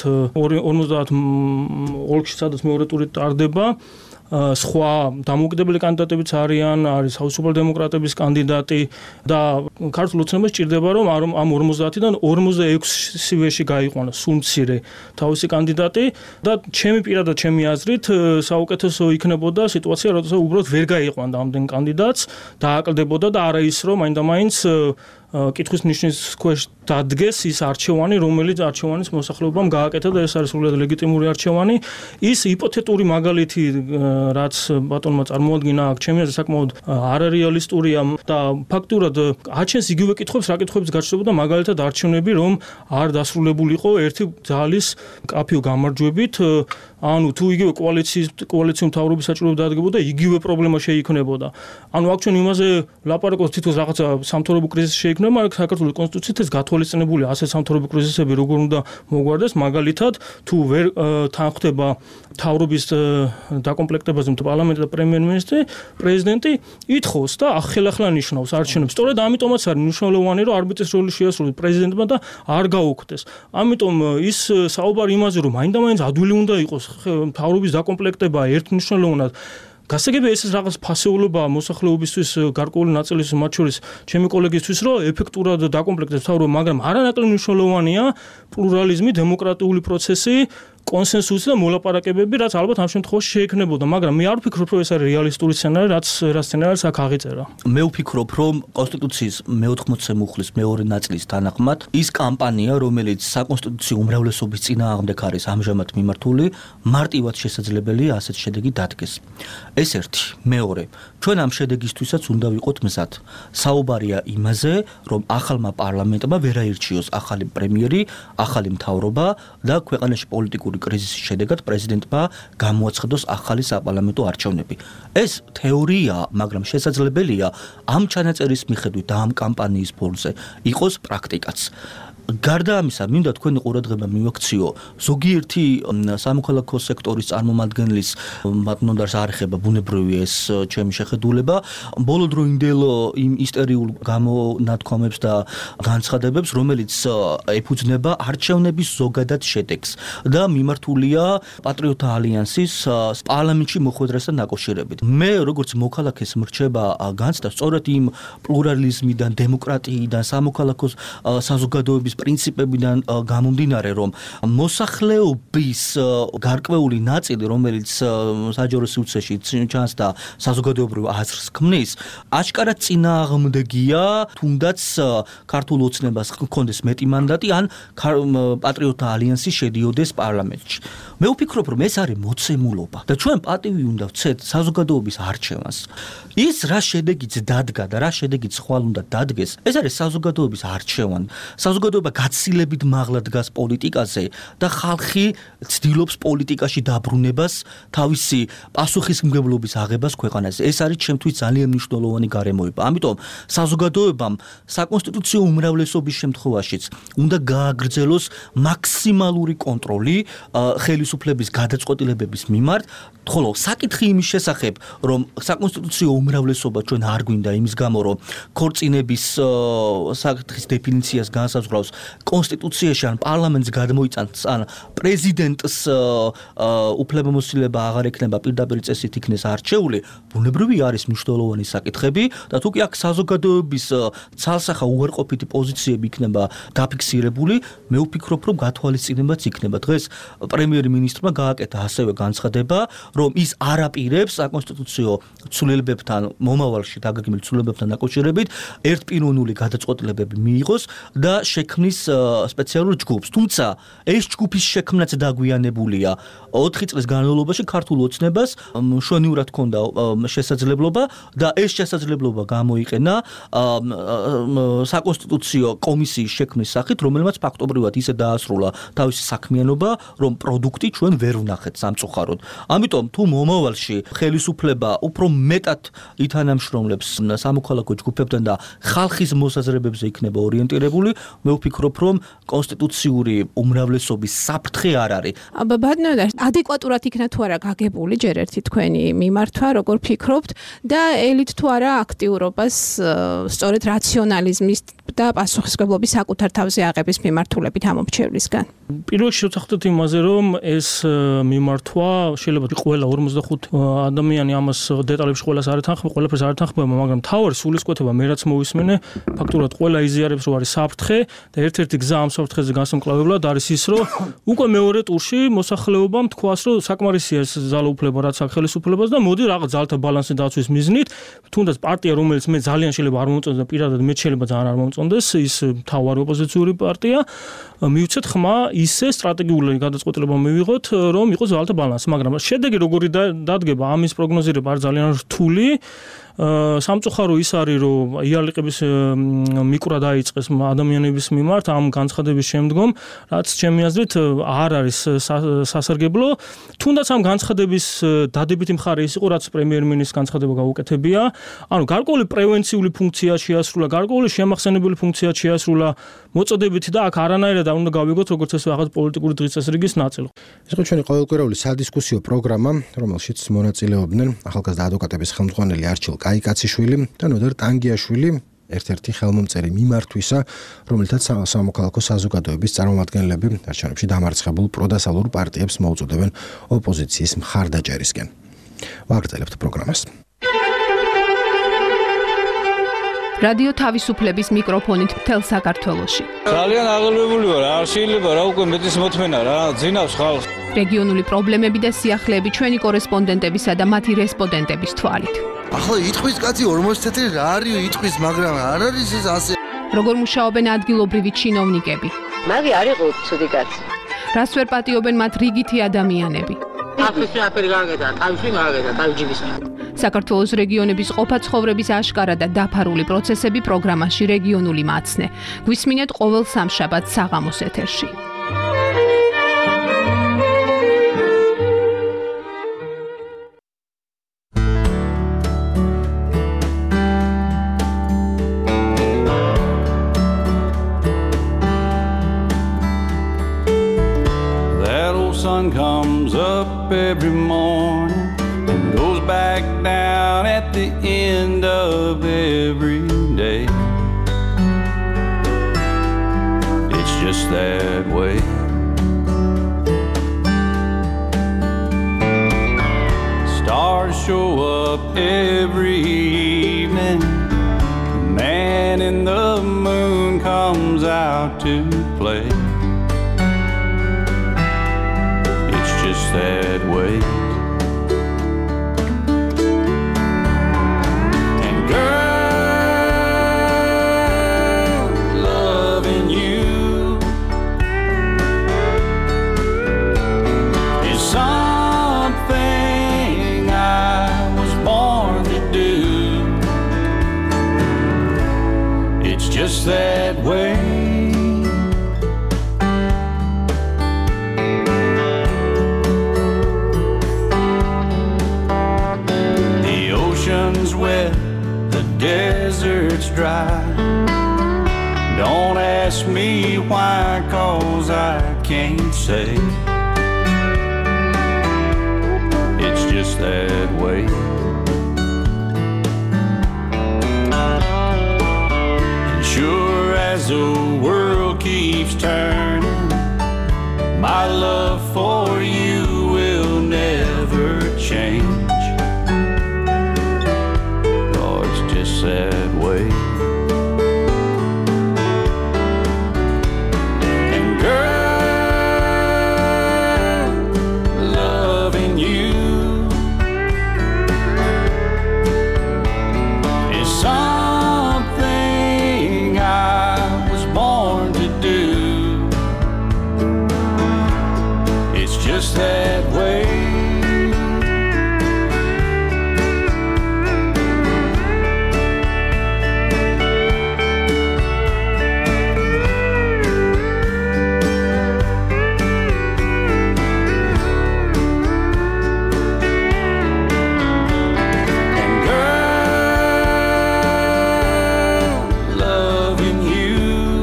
ოლქში სადაც მეორე ტური ტარდება, სხვა დამოუკიდებელი კანდიდატებიც არიან, არის საუცხოელ დემოკრატების კანდიდატი და ქართულ ოცნებას ჭირდება, რომ ამ ორმოცდაათიდან ორმოცდაექვსივეში გაიყვანოს სულ მცირე თავისი კანდიდატი და ჩემი პირადად ჩემი აზრით საუკეთესო იქნებოდა სიტუაცია, როდესაც უბრალოდ ვერ გაიყვანდა ამდენ კანდიდატს, დააკლდებოდა და არა ის, რომ მაინდა-მაინც კითხვის ნიშნის ქვეშ დადგეს ის არჩევანი, რომელიც არჩევანის მოსახლეობამ გააკეთა და ეს არის სრულიად ლეგიტიმური არჩევანი. ის იპოთეტური მაგალითი, რაც ბატონმა წარმოადგინა აქ, ჩემი აზრით საკმაოდ არარეალისტურია და ფაქტურად აჩენს იგივე კითხვებს, რა კითხვებს გაჩნდებოდა მაგალითად არჩევნები, რომ არ დასრულებულიყო ერთი ძალის კაფიო გამარჯვებით, ანუ თუ იგივე კოალიციის კოალიციურ მთავრობის საჭიროება დადგებოდა, იგივე პრობლემა შეიქმნებოდა. ანუ აქ ჩვენ იმაზე ლაპარაკობთ, თითქოს რაღაცა სამთავრობო კრიზისი შეიქმნება, მაგრამ საქართველოს კონსტიტუციით ეს გათვალისწინებულია, ასე სამთავრობო კრიზისები როგორ უნდა მოგვარდეს, მაგალითად, თუ ვერ თანხდება მთავრობის დაკომპლექტებაზე პარლამენტი და პრემიერ-მინისტრი, პრეზიდენტი ითხოვს და ახალ-ახლა ნიშნავს არჩევნებს. სწორედ ამიტომაც არის მნიშვნელოვანი, რომ არბიტრის როლი შეასრულოს პრეზიდენტმა და არ გაუქმდეს. ამიტომ ის საუბარი იმაზე, რომ მაინდა-მაინც ადვილი უნდა იყოს მთავრობის დაკომპლექტება ერთმნიშვნელოვნად გასაგებია ეს რაღაც ფასეულობა მოსახლეობისთვის გარკვეული ნაწილის მათ შორის ჩემი კოლეგისთვის რომ ეფექტურად დაკომპლექტებს მთავრობა, მაგრამ არანაკლებ მნიშვნელოვანია პლურალიზმი, დემოკრატიული პროცესი, კონსენსუსი და მოლაპარაკებები, რაც ალბათ ამ შემთხვევაში შეექმნებოდა, მაგრამ მე არ ვფიქრობ, რომ ეს არის რეალისტური სცენარი, რაც რა სცენარიც აქ აღიწერა. მე ვფიქრობ, რომ კონსტიტუციის მეოთხმოცე მუხლის მეორე ნაწილის თანახმად ის კამპანია, რომელიც საკონსტიტუციო უმრავლესობის წინააღმდეგ არის ამჟამად მიმართული, მარტივად შესაძლებელია ასეთ შედეგი დადგეს. ეს ერთი, მეორე, ჩვენ ამ შედეგისთვისაც უნდა ვიყოთ მზად. საუბარია იმაზე, რომ ახალმა პარლამენტმა ვერ აირჩიოს ახალი პრემიერი, ახალი მთავრობა და ქვეყანაში პოლიტიკური კრიზისის შედეგად პრეზიდენტმა გამოაცხადოს ახალი საპარლამენტო არჩევნები. ეს თეორიაა, მაგრამ შესაძლებელია ამ ჩანაწერის მიხედვით და ამ კამპანიის ფონზე იყოს პრაქტიკაც. გარდა ამისა, მინდა თქვენი ყურადღება მივაქციო ზოგიერთი სამოქალაქო სექტორის წარმომადგენლის მათნოდარს არ ეხება ბუნებრივი ეს ჩემი შეხედულება, ბოლოდროინდელ იმ ისტორიულ გამონათქვამებს და განცხადებებს, რომელიც ეფუძნება არჩევნების ზოგადად შედეგს და მიმართულია პატრიოტთა ალიანსის პარლამენტში მოხვედრასთან დაკავშირებით. მე როგორც მოქალაქეს მრჩება განცდა სწორედ იმ პლურალიზმიდან, დემოკრატიიდან, სამოქალაქო საზოგადოების პრინციპებიდან გამომდინარე, რომ მოსახლეობის გარკვეული ნაწილი, რომელიც საჯარო სივრცეში ჩანს და საზოგადოებრივ აზრს ქმნის, აშკარად წინააღმდეგია თუნდაც ქართულ ოცნებას ჰქონდეს მეტი მანდატი ან პატრიოტთა ალიანსი შედიოდეს პარლამენტში. მე ვფიქრობ, რომ ეს არის მოცემულობა და ჩვენ პატივი უნდა ვცეთ საზოგადოების არჩევანს. ის რა შედეგიც დადგა და რა შედეგიც ხვალ უნდა დადგეს, ეს არის საზოგადოების არჩევანი. საზოგადოება გაცილებით მაღლა დგას პოლიტიკაზე და ხალხი ცდილობს პოლიტიკაში დაბრუნებას, თავისი პასუხისმგებლობის აღებას ქვეყანაზე. ეს არის ჩემთვის ძალიან მნიშვნელოვანი გარემოება. ამიტომ საზოგადოებამ საკონსტიტუციო უმრავლესობის შემთხვევაშიც უნდა გააგრძელოს მაქსიმალური კონტროლი ხელისუფლების გადაწყვეტილებების მიმართ, ხოლო საკითხი იმის შესახებ, რომ საკონსტიტუციო უმრავლესობა ჩვენ არ გვინდა იმის გამო, რომ ქორწინების საკითხის დეფინიციას განსაზღვრავს კონსტიტუციაში ან პარლამენტს გადმოიწანს ან პრეზიდენტს უფლებამოსილება აღარ ექნება პირდაპირ წესით იქნეს არჩეული, ბუნებრივი არის მნიშვნელოვანი საკითხები და თუ კი აქ საზოგადოების ცალსახა უარყოფითი პოზიციები იქნება დაფიქსირებული, მე ვფიქრობ, რომ გათვალისწინებაც იქნება. დღეს პრემიერ-მინისტრმა გააკეთა ასევე განცხადება, რომ ის არ აპირებს საკონსტიტუციო ცვლილებებთან მომავალში დაგეგმილ ცვლილებებთან დაკავშირებით ერთპიროვნული გადაწყვეტილებები მიიღოს და შექმნის სპეციალურ ჯგუფს. თუმცა ეს ჯგუფის შექმნაც დაგვიანებულია. ოთხი წლის განმავლობაში ქართულ ოცნებას მშვენივრად ჰქონდა შესაძლებლობა და ეს შესაძლებლობა გამოიყენა საკონსტიტუციო კომისიის შექმნის სახით, რომელმაც ფაქტობრივად ისე დაასრულა თავისი საქმიანობა, რომ პროდუქტი ჩვენ ვერ ვნახეთ სამწუხაროდ. ამიტომ თუ მომავალში ხელისუფლება უფრო მეტად ითანამშრომლებს სამოქალაქო ჯგუფებთან და ხალხის მოსაზრებებზე იქნება ორიენტირებული, მე ვფიქრობ, რომ კონსტიტუციური უმრავლესობის საფრთხე არ არის. ბატონო, ადეკვატურად იქნა თუ არა გაგებული ჯერ ერთი თქვენი მიმართვა, როგორ ფიქრობთ და ელით თუ არა აქტიურობას სწორედ რაციონალიზმის და პასუხისმგებლობის საკუთარ თავზე აღების მიმართულებით ამომრჩევლისგან. პირველში შევთანხმდით იმაზე, რომ ეს მიმართვა შეიძლება ყველა ორმოცდახუთი ადამიანი ამას დეტალებში ყველას არ ეთანხმება, ყველაფერს არ ეთანხმება, მაგრამ თავარი სულისკვეთება მე რაც მოვისმენე, ფაქტურად ყველა იზიარებს, რომ არის საფრთხე და ერთ-ერთი გზა ამ საფრთხეზე განსამკლავებლად არის ის, რომ უკვე მეორე ტურში მოსახლეობამ თქვას, რომ საკმარისია ეს ძალაუფლება, რაც აქვს ხელისუფლებას და მოდი რაღაც ძალთა ბალანსი დაცვის მიზნით, თუნდაც პარტია, რომელიც მე ძალიან შეიძლება არ მომწონდეს და პირადად მე შეიძლება ძალიან არ მომწონდეს, ის მთავარი ოპოზიციური პარტია, მივცეთ ხმა ისე სტრატეგიული გადაწყვეტილება მივიღოთ, რომ იყოს ძალთა ბალანსი, მაგრამ შედეგი როგორი დადგება, ამის პროგნოზირება არ ძალიან რთული. სამწუხარო ის არის, რომ იალიყების მიკვრა დაიწყეს ადამიანების მიმართ ამ განცხადების შემდგომ, რაც ჩემი აზრით არ არის სასარგებლო. თუნდაც ამ განცხადების დადებითი მხარე ის იყო, რაც პრემიერ-მინისტრის განცხადება გაუკეთებია. ანუ გარკვეული პრევენციული ფუნქცია შეასრულა, გარკვეული შემახსენებელი ფუნქცია შეასრულა მოწოდებითი და აქ არანაირად არ უნდა გავიგოთ, როგორც ეს რაღაც პოლიტიკური დღის წესრიგის ნაწილი. ეს იყო ჩვენი ყოველკვირეული სადისკუსიო პროგრამა, რომელშიც მონაწილეობდნენ ახალგაზრდა ადვოკატების ხელმძღვანელი არჩილ კაიკაციშვილი და ნოდარ ტანგიაშვილი, ერთ-ერთი ხელმომწერი მიმართვისა, რომელთაც სამოქალაქო საზოგადოების წარმომადგენლები არჩევნებში დამარცხებულ პროდასალურ პარტიებს მოუწოდებენ ოპოზიციის მხარდაჭერისკენ. ვაგრძელებთ პროგრამას. რადიო თავისუფლების მიკროფონით მთელ საქართველოში. ძალიან აღელვებული ვარ, არ შეიძლება რა უკვე მეტის მოთმენა რა, ძინავს ხალხს. რეგიონული პრობლემები და სიახლეები ჩვენი კორესპონდენტებისა და მათი რესპონდენტების თვალით. ახლა იტყვის კაცი ორმოცი წელი რა არის იტყვის, მაგრამ არ არის ეს ასე. როგორ მუშაობენ ადგილობრივი ჩინოვნიკები? მაგი არ იყო ცუდი კაცი. რას ვერ პატიობენ მათ რიგითი ადამიანები? აფრიკა აფერი გააკეთა, თავში გააკეთა, თავჯიბის. საქართველოს რეგიონების ყოფა-ცხოვრების აშკარა და დაფარული პროცესები პროგრამაში რეგიონული მაცნე. გვისმინეთ ყოველ სამშაბათს საღამოს ეთერში. That old sun comes up every morning and goes back down at the end of every day. It's just that way. Stars show up every evening. The man in the moon comes out to play. It's just that way. Just that way. The ocean's wet, the desert's dry. Don't ask me why, 'cause I can't say. It's just that way. Sure as the world keeps turning, my love for you will never change. Oh, it's just that way. And girl, loving you is something just that way. And girl, loving you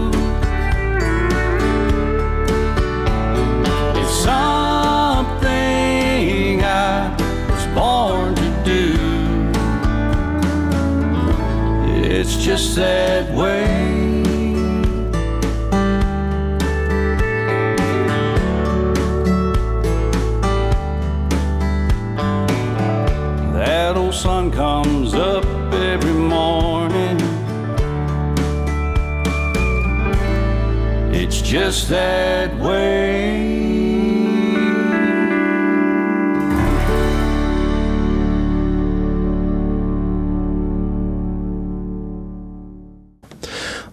is something born to do. It's just that way. That old sun comes up every morning. It's just that way.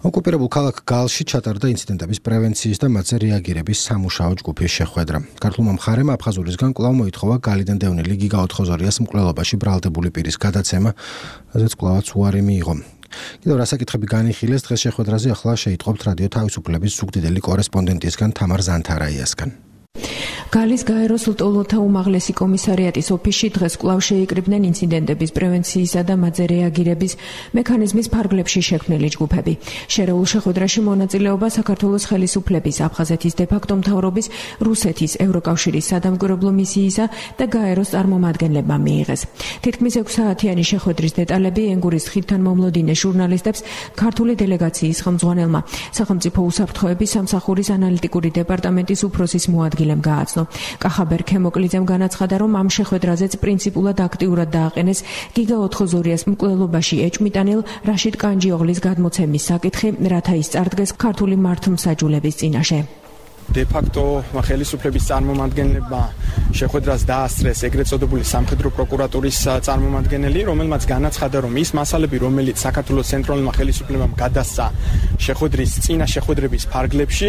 ოკუპირებულ ქალაქ გალში ჩატარდა ინციდენტების პრევენციის და მათზე რეაგირების სამუშაო ჯგუფის შეხვედრა. ქართულმა მხარემ აფხაზურისგან კვლავ მოითხოვა გალიდან დევნილი გიგა ოთხოზორიას მკვლელობაში ბრალდებული პირის გადაცემა, რაზეც კვლავაც უარი მიიღო. კიდევ რა საკითხები განიხილეს დღეს შეხვედრაზე, ახლა შეიტყობთ რადიო თავისუფლების ზუგდიდელი კორესპონდენტისგან თამარ ზანთარაიასგან. გალის გაეროს ლტოლოთა უმაღლესი კომისარიატის ოფისში დღეს კვლავ შეიკრიბნენ ინციდენტების პრევენციისა და მათზე რეაგირების მექანიზმის ფარგლებში შექმნილი ჯგუფები. შერეულ შეხვედრაში მონაწილეობა საქართველოს ხელისუფლების, აფხაზეთის დე-ფაქტო მთავრობის, რუსეთის, ევროკავშირის სადამკვირვებლო მისიისა და გაეროს წარმომადგენლებმა მიიღეს. თითქმის ექვს საათიანი შეხვედრის დეტალები ენგურის ხიდთან მომლოდინე ჟურნალისტებს ქართული დელეგაციის ხელმძღვანელმა, სახელმწიფო უსაფრთხოების სამსახურის ანალიტიკური დეპარტამენტის უფროსის მოადგილემ გააცნო. კახაბერ ქემოკლიძემ განაცხადა, რომ ამ შეხვედრაზეც პრინციპულად აქტიურად დააყენეს გიგა ოთხოზორიას მკვლელობაში ეჭვმიტანილ რაშიდ კანჯიოღლის გადმოცემის საკითხი, რათა ის წარდგეს ქართული მართლმსაჯულების წინაშე. დე-ფაქტო ხელისუფლების წარმომადგენლებმა შეხვედრას დაასწრეს ეგრეთ წოდებული სამხედრო პროკურატურის წარმომადგენელი, რომელმაც განაცხადა, რომ ის მასალები, რომელიც საქართველოს ცენტრალურმა ხელისუფლებამ გადასცა შეხვედრის წინა შეხვედრების ფარგლებში,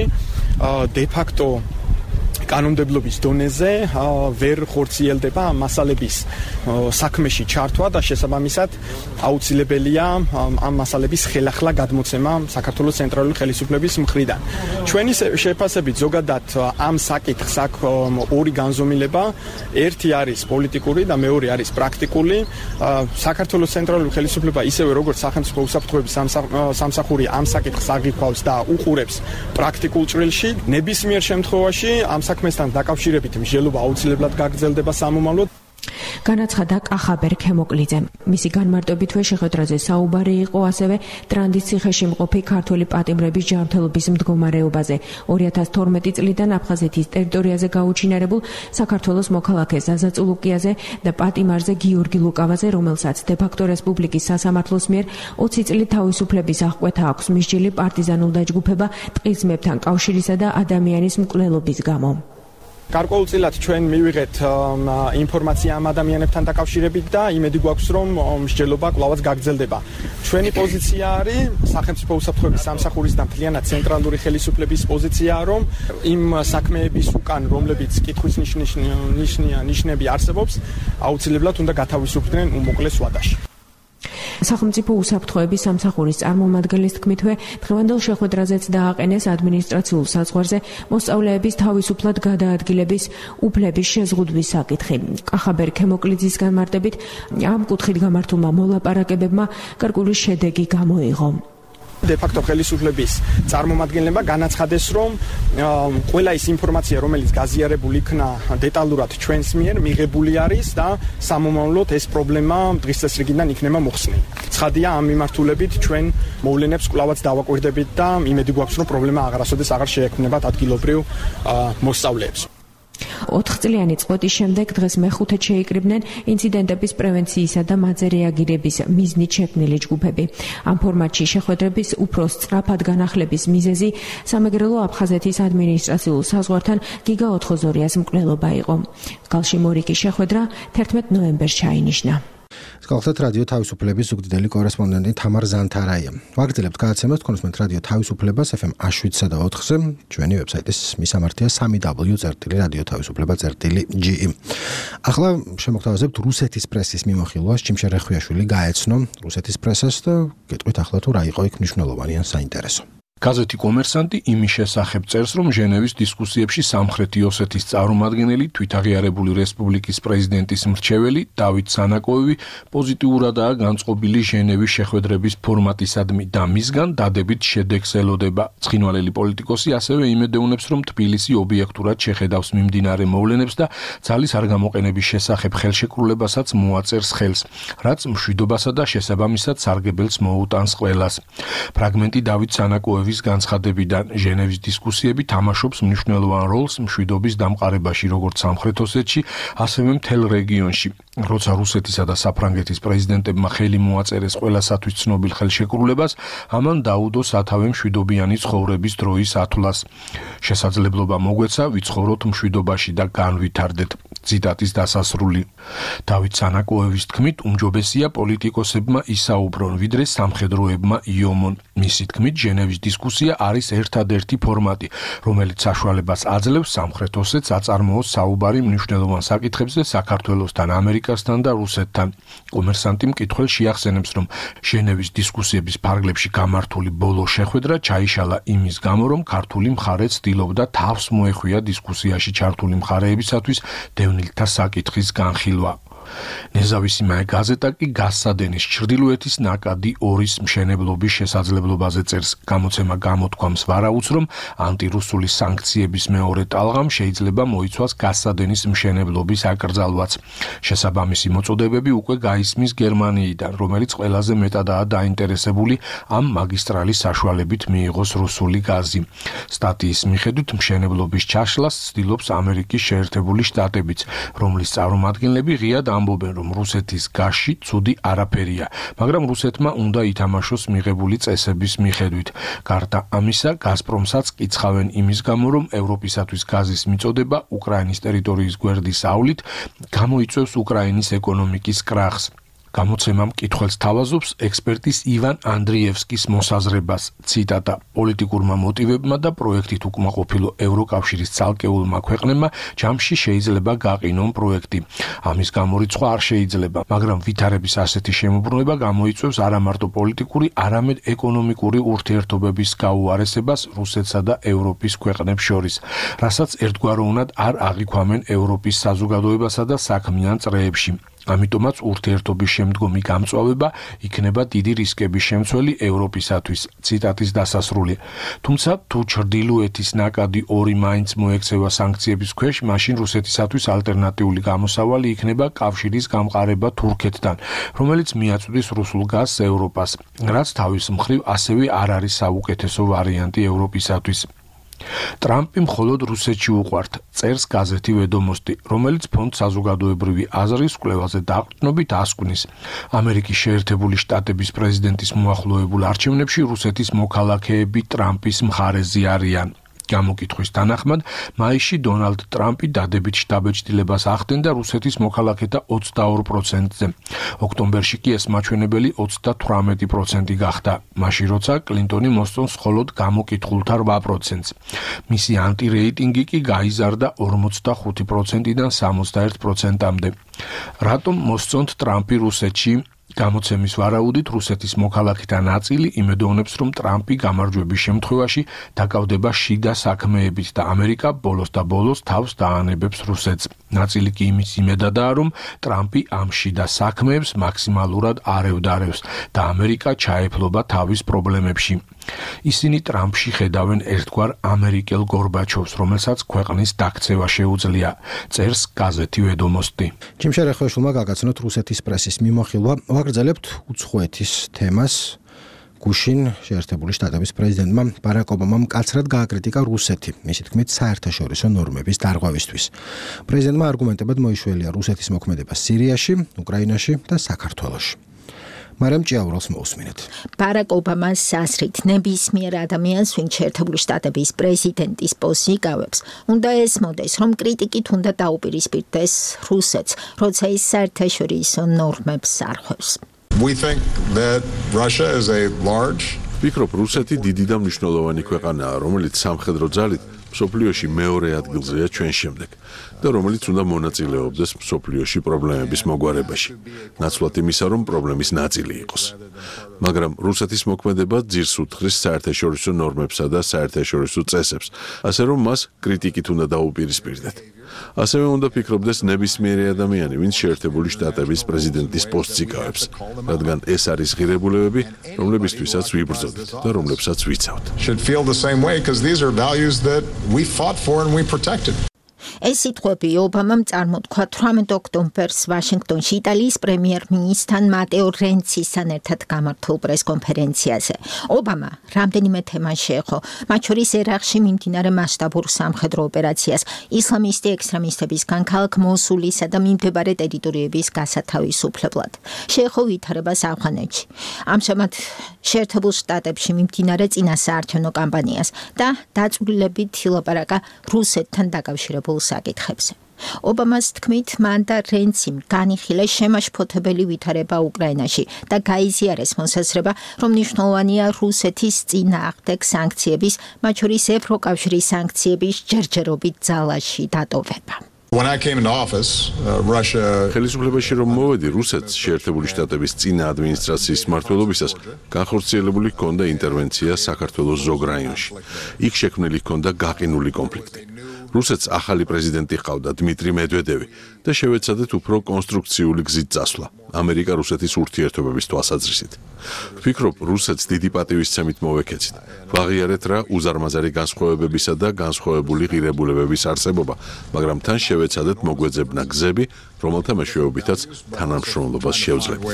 დე-ფაქტო კანონმდებლობის დონეზე ვერ ხორციელდება მასალების საქმეში ჩართვა და შესაბამისად აუცილებელია ამ მასალების ხელახლა გადმოცემა საქართველოს ცენტრალური ხელისუფლების მხრიდან. ჩვენი შეფასებით ზოგადად ამ საკითხს აქვს ორი განზომილება, ერთი არის პოლიტიკური და მეორე არის პრაქტიკული. საქართველოს ცენტრალური ხელისუფლება ისევე როგორც სახელმწიფო უსაფრთხოების სამსახური ამ საკითხს აღიქვავს და უყურებს პრაქტიკულ ჭრილში. ნებისმიერ შემთხვევაში ამ საქმესთან დაკავშირებით მსჯელობა აუცილებლად გაგრძელდება სამომავლოდ. განაცხადა კახაბერ ქემოკლიძემ. მისი განმარტებითვე შეხვედრაზე საუბარი იყო ასევე ტრანდის ციხეში მყოფი ქართველი პატიმრების ჯანმრთელობის მდგომარეობაზე. ორი ათას თორმეტი წლიდან აფხაზეთის ტერიტორიაზე გაუჩინარებულ საქართველოს მოქალაქე ზაზა წულუკიაზე და პატიმარზე გიორგი ლუკავაზე, რომელსაც დე-ფაქტო რესპუბლიკის სასამართლოს მიერ ოცი წლით თავისუფლების აღკვეთა აქვს მსჯილი პარტიზანულ დაჯგუფება ტყის ძმებთან კავშირისა და ადამიანის მკვლელობის გამო. გარკვეულწილად ჩვენ მივიღეთ ინფორმაცია ამ ადამიანებთან დაკავშირებით და იმედი გვაქვს, რომ მსჯელობა კვლავაც გაგრძელდება. ჩვენი პოზიცია არის სახელმწიფო უსაფრთხოების სამსახურის და მთლიანად ცენტრალური ხელისუფლების პოზიციაა, რომ იმ საქმეების უკან, რომლებიც კითხვის ნიშნები არსებობს, აუცილებლად უნდა გათავისუფლდნენ უმოკლეს ვადაში. სახელმწიფო უსაფრთხოების სამსახურის წარმომადგენლის თქმითვე, დღევანდელ შეხვედრაზეც დააყენეს ადმინისტრაციულ საზღვარზე მოსწავლეების თავისუფლად გადაადგილების უფლების შეზღუდვის საკითხი. კახაბერ ქემოკლიძის განმარტებით, ამ კუთხით გამართულმა მოლაპარაკებებმა გარკვეული შედეგი გამოიღო. დე-ფაქტო ხელისუფლების წარმომადგენლებმა განაცხადეს, რომ ყველა ის ინფორმაცია, რომელიც გაზიარებული იქნა დეტალურად ჩვენს მიერ მიღებული არის და სამომავლოდ ეს პრობლემა დღის წესრიგიდან იქნება მოხსნილი. ცხადია, ამ მიმართულებით ჩვენ მოვლენებს კვლავაც დავაკვირდებით და იმედი გვაქვს, რომ პრობლემა აღარასოდეს აღარ შეექმნებათ ადგილობრივ მოსწავლეებს. ოთხწლიანი წყვეტის შემდეგ დღეს მეხუთედ შეიკრიბნენ ინციდენტების პრევენციისა და მათზე რეაგირების მიზნით შექმნილი ჯგუფები. ამ ფორმატში შეხვედრების უფრო სწრაფად განახლების მიზეზი სამეგრელო აფხაზეთის ადმინისტრაციულ საზღვართან გიგა ოთხოზორიას მკვლელობა იყო. გალში მორიკის შეხვედრა თერთმეტ ნოემბერს ჩაინიშნა. გახლავთ რადიო თავისუფლების ზუგდიდელი კორესპონდენტი თამარ ზანთარაია. ვაგრძელებთ გადაცემას თქვენს რადიო თავისუფლებას ეფ ემ შვიდსა და ოთხზე, ჩვენი ვებსაიტის მისამართია სამი დაბლიუ წერტილი რადიო თავისუფლება წერტილი ჯი ი. ახლა შემოგთავაზებთ რუსეთის პრესის მიმოხილვას, ჩიმშე რეხვიაშვილი გაეცნო რუსეთის პრესას და გეტყვით ახლა თუ რა იყო იქ მნიშვნელოვანი ან საინტერესო. გაზეთი კომერსანტი იმის შესახებ წერს, რომ ჟენევის დისკუსიებში სამხრეთი ოსეთის წარმომადგენელი, თვითაღიარებული რესპუბლიკის პრეზიდენტის მრჩეველი დავით სანაკოევი პოზიტიურადაა განწყობილი ჟენევის შეხვედრების ფორმატისადმი და მისგან დადებით შედეგს ელოდება. ცხინვალელი პოლიტიკოსი ასევე იმედეუნებს, რომ თბილისი ობიექტურად შეხედავს მიმდინარე მოვლენებს და ძალის არ გამოყენების შესახებ ხელშეკრულებასაც მოაწერს ხელს, რაც მშვიდობასა და შესაბამისად სარგებელს მოუტანს ყველას. ფრაგმენტი დავით სანაკოევის განცხადებიდან ჟენევის დისკუსიები თამაშობს მნიშვნელოვან როლს მშვიდობის დამყარებაში როგორც სამხრეთ ოსეთში, ასევე მთელ რეგიონში. როცა რუსეთისა და საფრანგეთის პრეზიდენტებმა ხელი მოაწერეს ყველასათვის ცნობილ ხელშეკრულებას, ამან დაუდო სათავე მშვიდობიანი ცხოვრების დროის ათვლას. შესაძლებლობა მოგვეცა ვიცხოვროთ მშვიდობაში და განვითარდეთ. ციტატის დასასრული. დავით სანაკოევის თქმით, უმჯობესია პოლიტიკოსებმა ისაუბრონ, ვიდრე სამხედროებმა იომონ. მისი თქმით, ჟენევის დისკუსია არის ერთადერთი ფორმატი, რომელიც საშუალებას აძლევს სამხრეთ ოსეთს აწარმოოს საუბარი მნიშვნელოვან საკითხებზე საქართველოსთან, ამერიკასთან და რუსეთთან. კომერსანტი მკითხველს შეახსენებს, რომ ჟენევის დისკუსიების ფარგლებში გამართული ბოლო შეხვედრა ჩაიშალა იმის გამო, რომ ქართული მხარე ცდილობდა თავს მოეხვია დისკუსიაში ჩართული მხარეებისათვის დევნილთა საკითხის განხილვა. ნეზავისიმე გაზეტა კი გასცადენის ჩრდილოეთის ნაკადი ორის მშენებლობის შესაძლებლობაზე წერს. გამოცემა გამოთქვამს ვარაუდს, რომ ანტირუსული სანქციების მეორე ტალღამ შეიძლება მოიცვას გასცადენის მშენებლობის აკრძალვაც. შესაბამისი მოწოდებები უკვე გაისმის გერმანიიდან, რომელიც ყველაზე მეტადაა დაინტერესებული ამ მაგისტრალის საშუალებით მიიღოს რუსული გაზი. სტატიის მიხედვით მშენებლობის ჩაშლას ცდილობს ამერიკის შეერთებული შტატებიც, რომლის წარმომადგენლები ღიად ამბობენ, რომ რუსეთის გასში ცუდი არაფერია, მაგრამ რუსეთმა უნდა ითამაშოს მიღებული წესების მიხედვით. გარდა ამისა, გაზპრომსაც კიცხავენ იმის გამო, რომ ევროპისათვის გაზის მიწოდება უკრაინის ტერიტორიის გვერდის ავლით გამოიწვევს უკრაინის ეკონომიკის კრახს. გამოცემამ მკითხველს თავაზობს ექსპერტის ივან ანდრიევსკის მოსაზრებას, ციტატა: პოლიტიკურმა მოტივებმა და პროექტით უკმაყოფილო ევროკავშირის ცალკეულმა ქვეყნებმა ჯამში შეიძლება გაყინონ პროექტი. ამის გამორიცხვა არ შეიძლება, მაგრამ ვითარების ასეთი შემოbrunება გამოიწვევს არა მარტო პოლიტიკური, არამედ ეკონომიკური ურთიერთობების გაუარესებას რუსეთსა და ევროპის ქვეყნებს შორის, რასაც ერთგვაროვნად არ აღიქვამენ ევროპის საზოგადოებასა და საქმიან წრეებში. ამიტომაც ურთიერთობის შემდგომი გამწვავება იქნება დიდი რისკების შემცველი ევროპისათვის. ციტატის დასასრული. თუმცა თუ ჩრდილოეთის ნაკადი ორი მაინც მოექცევა სანქციების ქვეშ, მაშინ რუსეთისათვის ალტერნატიული გამოსავალი იქნება კავშირის გამყარება თურქეთთან, რომელიც მიაწვდის რუსულ გაზს ევროპას, რაც თავის მხრივ ასევე არ არის საუკეთესო ვარიანტი ევროპისათვის. ტრამპი მხოლოდ რუსეთში უყვართ, წერს გაზეთი ვედომოსტი, რომელიც ფონდ საზოგადოებრივი აზრის კვლევაზე დაყრდნობით ასკვნის. ამერიკის შეერთებული შტატების პრეზიდენტის მოახლოებულ არჩევნებში რუსეთის მოქალაქეები ტრამპის მხარეზე არიან. გამოკითხვის თანახმად, მაისში დონალდ ტრამპი დადებით შთაბეჭდილებას ახდენდა რუსეთის მოქალაქეთა ოცდაორ პროცენტზე. ოქტომბერში კი ეს მაჩვენებელი ოცდათვრამეტი პროცენტი გახდა, მაშინ როცა კლინტონი მოსწონს მხოლოდ გამოკითხულთა რვა პროცენტს. მისი ანტირეიტინგი კი გაიზარდა ორმოცდახუთი პროცენტიდან სამოცდაერთ პროცენტამდე. რატომ მოსწონთ ტრამპი რუსეთში? გამოცემის ვარაუდით რუსეთის მოქალაქეთა ნაწილი იმედოვნებს, რომ ტრამპი გამარჯვების შემთხვევაში დაკავდება შიდა საქმეებით და ამერიკა ბოლოს და ბოლოს თავს დაანებებს რუსეთს. ნაწილი კი იმის იმედადაა, რომ ტრამპი ამ შიდა საქმეებს მაქსიმალურად არ ევდარებს და ამერიკა ჩაეფლობა თავის პრობლემებში. ისინი ტრამპში ხედავენ ერთგვარ ამერიკელ გორბაჩოვს, რომელსაც ქვეყნის დაქცევა შეუძლია, წერს გაზეთი ვედომოსტი. ჯიმშარ ეხოშულმა გაგაცნოთ რუსეთის პრესის მიმოხილვა. ვაგრძელებთ უცხოეთის თემას. გუშინ შეერთებული შტატების პრეზიდენტმა ბარაკ ობამამ მკაცრად გააკრიტიკა რუსეთი, მისი თქმით, საერთაშორისო ნორმების დარღვევისთვის. პრეზიდენტმა არგუმენტებად მოიშველია რუსეთის მოქმედება სირიაში, უკრაინაში და საქართველოში. მარიამ ჭიაურელს მოусმინეთ. ბარაკ ობამას აზრით, ნებისმიერ ადამიანს, ვინც შეერთებული შტატების პრეზიდენტის პოსტს იკავებს, უნდა ესმოდეს, რომ კრიტიკით უნდა დაუპირისპირდეს რუსეთს, როცა ის საერთაშორისო ნორმებს არღვევს. We think that Russia is a large ვფიქრობ, რუსეთი დიდი და მნიშვნელოვანი ქვეყანაა, რომელიც სამხედრო ძალით მსოფლიოში მეორე ადგილზეა ჩვენ შემდეგ და რომელიც უნდა მონაწილეობდეს მსოფლიოში პრობლემების მოგვარებაში. ნაცვლად იმისა, რომ პრობლემის ნაწილი იყოს. მაგრამ რუსეთის მოქმედება ძირს უთხრის საერთაშორისო ნორმებსა და საერთაშორისო წესებს, ასე რომ მას კრიტიკით უნდა დაუპირისპირდეთ. ასევე უნდა ფიქრობდეს ნებისმიერი ადამიანი, ვინც შეერთებული შტატების პრეზიდენტის პოსტს იკავებს, რადგან ეს არის ღირებულებები, რომლებისთვისაც ვიბრძოდით და რომლებსაც ვიცავთ. should feel the same way because these are values that we fought for and we protected. ეს სიტყვები ობამამ წარმოთქვა თვრამეტ ოქტომბერს ვაშინგტონში იტალიის პრემიერ-მინისტრთან მატეო რენცისთან ერთად გამართულ პრესკონფერენციაზე. ობამა რამდენიმე თემას შეეხო, მათ შორის ერაყში მიმდინარე მასშტაბურ სამხედრო ოპერაციას, ისლამისტი ექსტრემისტებისგან ქალაქ მოსულისა და მიმდებარე ტერიტორიების გასათავისუფლებლად. შეეხო ვითარებას ავღანეთში. ამჟამად შეერთებულ შტატებში მიმდინარე წინასაარჩევნო კამპანიას და დაწვრილებით ილაპარაკა რუსეთთან დაკავშირებულ საკითხებზე. ობამას თქმით, მან და რენციმ განიხილეს შემაშფოთებელი ვითარება უკრაინაში და გაიზიარეს მოსაზრება, რომ მნიშვნელოვანია რუსეთის წინააღმდეგ სანქციების, მათ შორის ევროკავშირის სანქციების ჯერჯერობით ძალაში დატოვება. When I came into office, uh, Russia ხელისუფლებაში რომ მოვედი, რუსეთს შეერთებული შტატების წინა ადმინისტრაციის მმართველობისას განხორციელებული ჰქონდა ინტერვენცია საქართველოს ზოგ რაიონში. იქ შექმნილი ჰქონდა გაყინული კონფლიქტი. რუსეთს ახალი პრეზიდენტი ჰყავდა დმიტრი მედვედევი და შევეცადეთ უფრო კონსტრუქციული გზით წასვლა ამერიკა-რუსეთის ურთიერთობების თვალსაზრისით. ვფიქრობ, რუსეთს დიდი პატივისცემით მოვეკეცით. ვაღიარეთ რა უზარმაზარი განსხვავებებისა და განსხვავებული ღირებულებების არსებობა, მაგრამ თან შევეცადეთ მოგვეძებნა გზები, რომელთა მეშვეობითაც თანამშრომლობას შევძლებთ.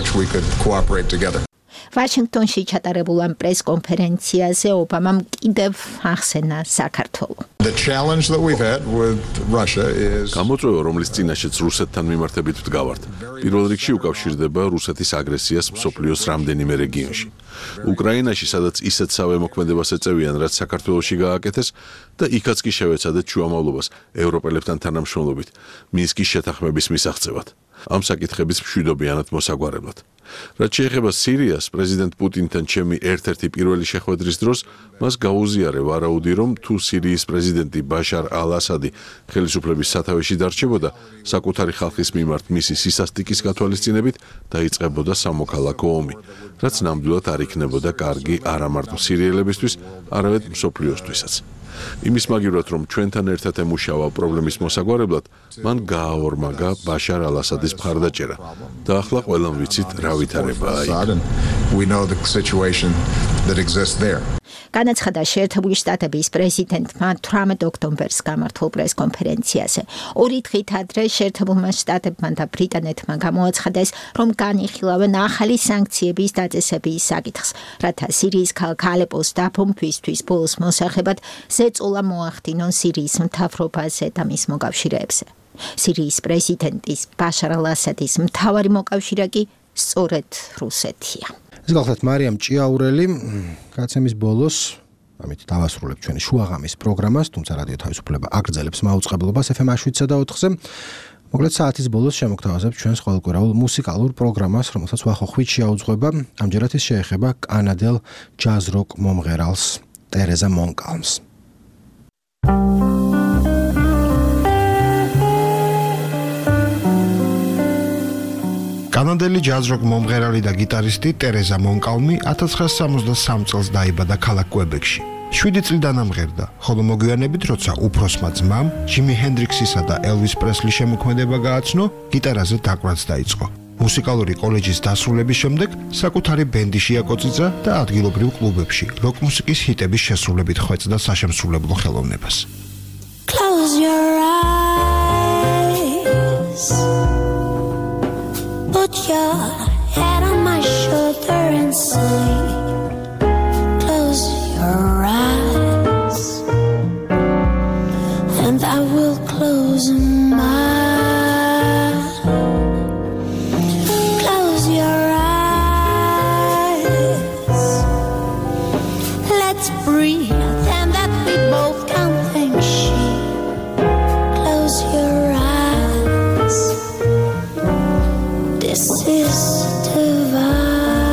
ვაშინგტონში ჩატარებულ ამ პრეს-კონფერენციაზე ობამამ კიდევ ახსენა საქართველო. The challenge that we've had with Russia is გამოწვევა, რომლის წინაშეც რუსეთთან მიმართებით ვდგავართ, პირველ რიგში უკავშირდება რუსეთის აგრესიას მსოფლიოს რამდენიმე რეგიონში. უკრაინაში, სადაც ისეთსავე მოქმედებას ეწევიან, რაც საქართველოში გააკეთეს და იქაც კი შევეცადეთ შუამავლობას ევროპელებთან თანამშრომლობით მინსკის შეთანხმების მისაღწევად. ამ საკითხების მშვიდობიანად მოსაგვარებლად. რაც შეეხება სირიას, პრეზიდენტ პუტინთან ჩემი ერთ-ერთი პირველი შეხვედრის დროს მას გაუზიარე ვარაუდი, რომ თუ სირიის პრეზიდენტი ბაშარ ალ-ასადი ხელისუფლების სათავეში დარჩებოდა, საკუთარი ხალხის მიმართ მისი სისასტიკის გათვალისწინებით დაიწყებოდა სამოქალაქო ომი, რაც ნამდვილად არ იქნებოდა კარგი არა მარტო სირიელებისთვის, არამედ მსოფლიოსთვისაც. იმის მაგივრად, რომ ჩვენთან ერთად ემუშავა პრობლემის მოსაგვარებლად, მან გააორმაგა ბაშარ ალ-ასადის მხარდაჭერა და ახლა ყველამ ვიცით რა ვითარებაა იქ. განაცხადა შეერთებული შტატების პრეზიდენტმა თვრამეტ ოქტომბერს გამართულ პრეს-კონფერენციაზე. ორი დღით ადრე შეერთებულმა შტატებმა და ბრიტანეთმა გამოაცხადეს, რომ განიხილავენ ახალი სანქციების დაწესების საკითხს, რათა სირიის ქალაქ ალეპოს დაბომბვისთვის ბოლოს მოსახებად ზეწოლა მოახდინონ სირიის მთავრობაზე და მის მოკავშირეებზე. სირიის პრეზიდენტის ბაშარ ალ-ასადის მთავარი მოკავშირე კი სწორედ რუსეთია. ეს გახლავთ მარიამ ჭიაურელი, გაცემის ბოლოს, ამით დავასრულებ ჩვენი შუაღამის პროგრამას, თუმცა რადიო თავისუფლება აგრძელებს მაუწყებლობას ეფ ემ შვიდსა და ოთხზე. მოკლედ საათის ბოლოს შემოგთავაზებ ჩვენს ყოველკვირეულ მუსიკალურ პროგრამას, რომელსაც ვახოხვით შეაუძღვება. ამჯერად ის შეეხება კანადელ ჯაზ-როკ მომღერალს ტერეზა მონკალმს. კანადელი ჯაზ-როკ მომღერალი და გიტარისტი ტერეზა მონკალმი ათას ცხრაასი სამოცდასამ წელს დაიბადა ქალაქ კვებეკში. შვიდი წლიდან ამღერდა, ხოლო მოგვიანებით, როცა უფროსმა ძმამ, ჯიმი ჰენდრიქსისა და ელვის პრესლის შემოქმედება გააცნო, გიტარაზე დაკვრაც დაიწყო. მუსიკალური კოლეჯის დასრულების შემდეგ საკუთარი ბენდი შეაკოწიძა და ადგილობრივ კლუბებში როკ მუსიკის ჰიტების შესრულებით ხვეწდა საშემსრულებლო ხელოვნებას. Close your eyes. Put your head on my shoulder and sleep. Close your eyes, and I will close mine. Close your eyes. Let's breathe, and that we both can think sheep. Close your eyes. This is divine.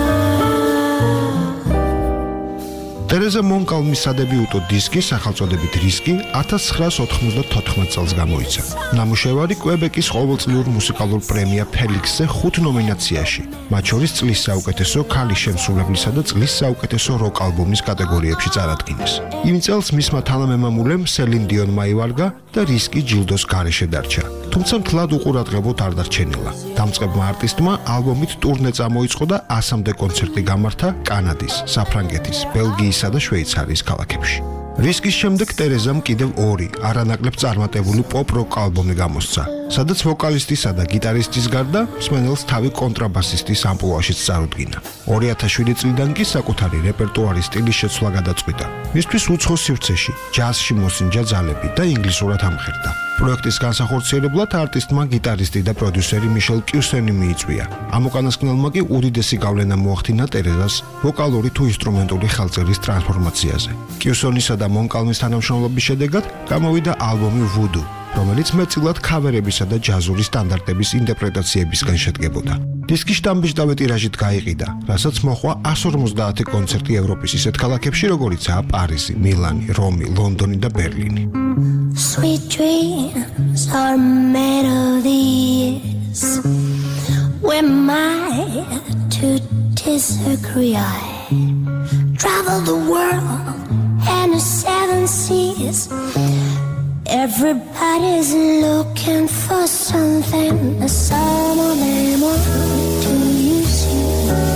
ტერეზა მონკალმის სადებიუტო დისკი სახელწოდებით რისკი ათას ცხრაასი ოთხმოცდათოთხმეტ წელს გამოიცა. ნამუშევარი კვებეკის ყოველწლიურ მუსიკალურ პრემია ფელიქსზე ხუთ ნომინაციაში, მათ შორის წლის საუკეთესო ქალის შემსრულებლისა და წლის საუკეთესო როკ ალბომის კატეგორიებში წარადგინეს. იმ წელს მისმა თანამემამულემ სელინ დიონმა ივარგა და რისკი ჯილდოს გარეშე დარჩა. თუმცა მთლად უყურადღებოდ არ დარჩენილა. დამწყებმა არტისტმა ალბომით ტურნე წამოიწყო და ასამდე კონცერტი გამართა კანადის, საფრანგეთის, ბელგიისა და შვეიცარიის ქალაქებში. რისკის შემდეგ ტერეზამ კიდევ ორი არანაკლებ წარმატებული პოპ-როკ ალბომი გამოსცა, სადაც ვოკალისტისა და გიტარისტის გარდა მსმენელს თავი კონტრაბასისტის ამპლუაშიც წარუდგინა. ორი ათას შვიდი წლიდან კი საკუთარი რეპერტუარის სტილის შეცვლა გადაწყვიტა. მისთვის უცხო სივრცეში, ჯაზში მოსინჯა ძალები და ინგლისურად ამღერდა. პროექტის განსახორციელებლად არტისტმა გიტარისტი და პროდიუსერი მიშელ კიუსენი მიიწვია. ამ უკანასკნელმა კი უდიდესი გავლენა მოახდინა ტერეზას ვოკალური თუ ინსტრუმენტული ხელწერის ტრანსფორმაციაზე. კიუსონისა და მონკალმის თანამშრომლობის შედეგად გამოვიდა ალბომი Voodoo, რომელიც მეტწილად ქავერებისა და ჯაზური სტანდარტების ინტერპრეტაციებისგან შედგებოდა. დისკი შტამბეჭდავე ტირაჟით გაიყიდა, რასაც მოჰყვა one fifty კონცერტი ევროპის ისეთ ქალაქებში, როგორიცაა პარიზი, მილანი, რომი, ლონდონი და ბერლინი. Sweet dreams are made of these. We're made to disagree. I travel the world and the seven seas. Everybody's looking for something. Some of them want to use you.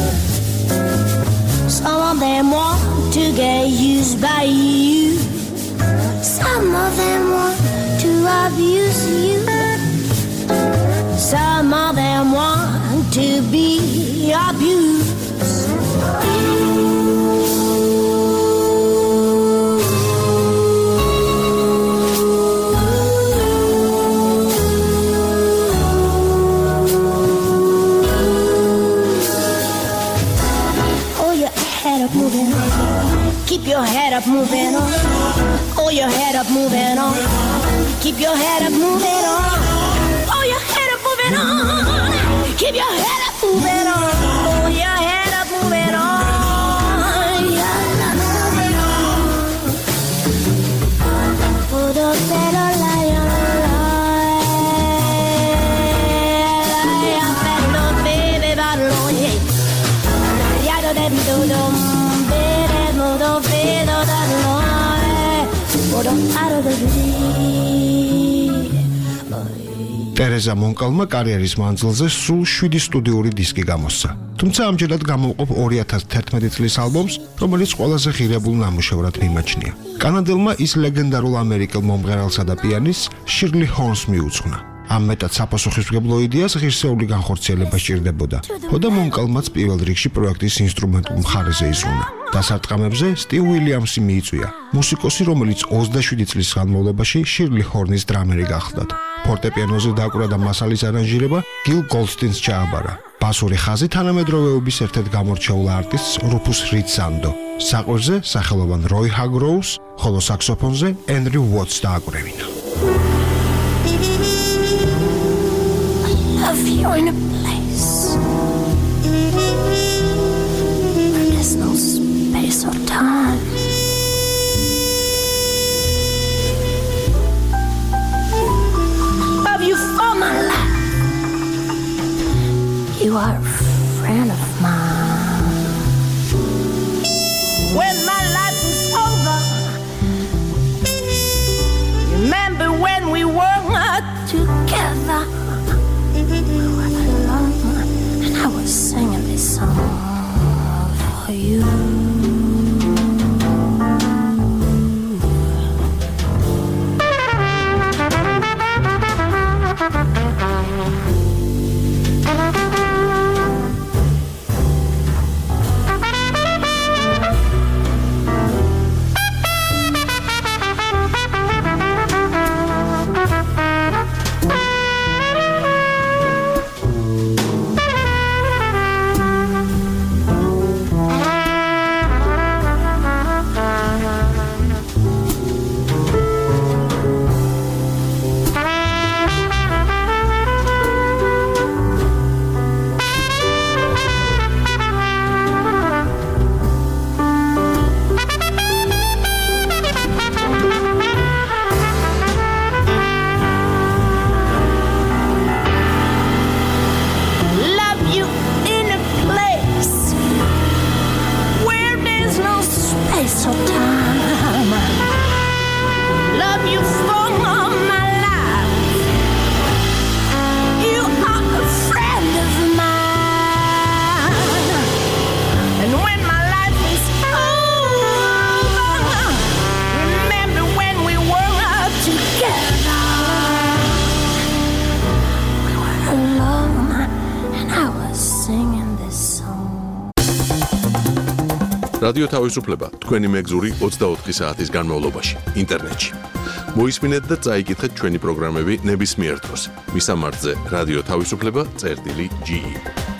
Some of them want to get used by you. Some of them want to abuse you. Some of them want to be abused. Keep your head up, moving on. Hold your head up, moving on. Keep your head up, moving on. Hold your head up, moving on. Keep your head up, moving on. Hold your head up, moving on. Put a better lion, lion, fellow baby, battle, yeah. Yada, baby, do, do. ტერეზა მონკალმა კარიერის მანძილზე სულ შვიდი სტუდიური დისკი გამოსცა. თუმცა ამჯერად გამოვყოფ two thousand eleven წლის ალბომს, რომელიც ყველაზე ღირებულ ნამუშევრად მიმაჩნია. კანადელმა ის ლეგენდარულ ამერიკელ მომღერალსა და პიანისტს შირლი ჰორნს მიუძღვნა. ამ მეტად საპასუხისმგებლო იდეას ღირსეული განხორციელება სჭირდებოდა. ხოდა მონკალმაც პირველ რიგში პროექტის ინსტრუმენტულ მხარეზე იზრუნა. დასარტყამებზე სტივ უილიამსი მიიწვია, მუსიკოსი, რომელიც twenty-seven წლის განმავლობაში შირლი ჰორნის დრამერი გახლდათ. ფორტეპიანოზე დაკვრა და მასალის არანჟირება გილ გოლდსტინს ჩააბარა. ბასური ხაზი თანამედროვეობის ერთ-ერთ გამორჩეულ არტისტს რუფუს რიდს ანდო. საყვირზე სახელოვან როი ჰაგროუს, ხოლო საქსოფონზე ენდრიუ უოტს დააკვრევინა. Love you in a place where there's no space or time. Love you for my life. You are a friend of mine. When my life is over, remember when we were together. We were alone, and I was singing this song for you. რადიო თავისუფლება თქვენი მეგზური twenty-four საათის განმავლობაში ინტერნეტში. მოისმინეთ და წაიკითხეთ ჩვენი პროგრამები ნებისმიერ დროს. მისამართზე რადიო თავისუფლება წერტილი ჯი ი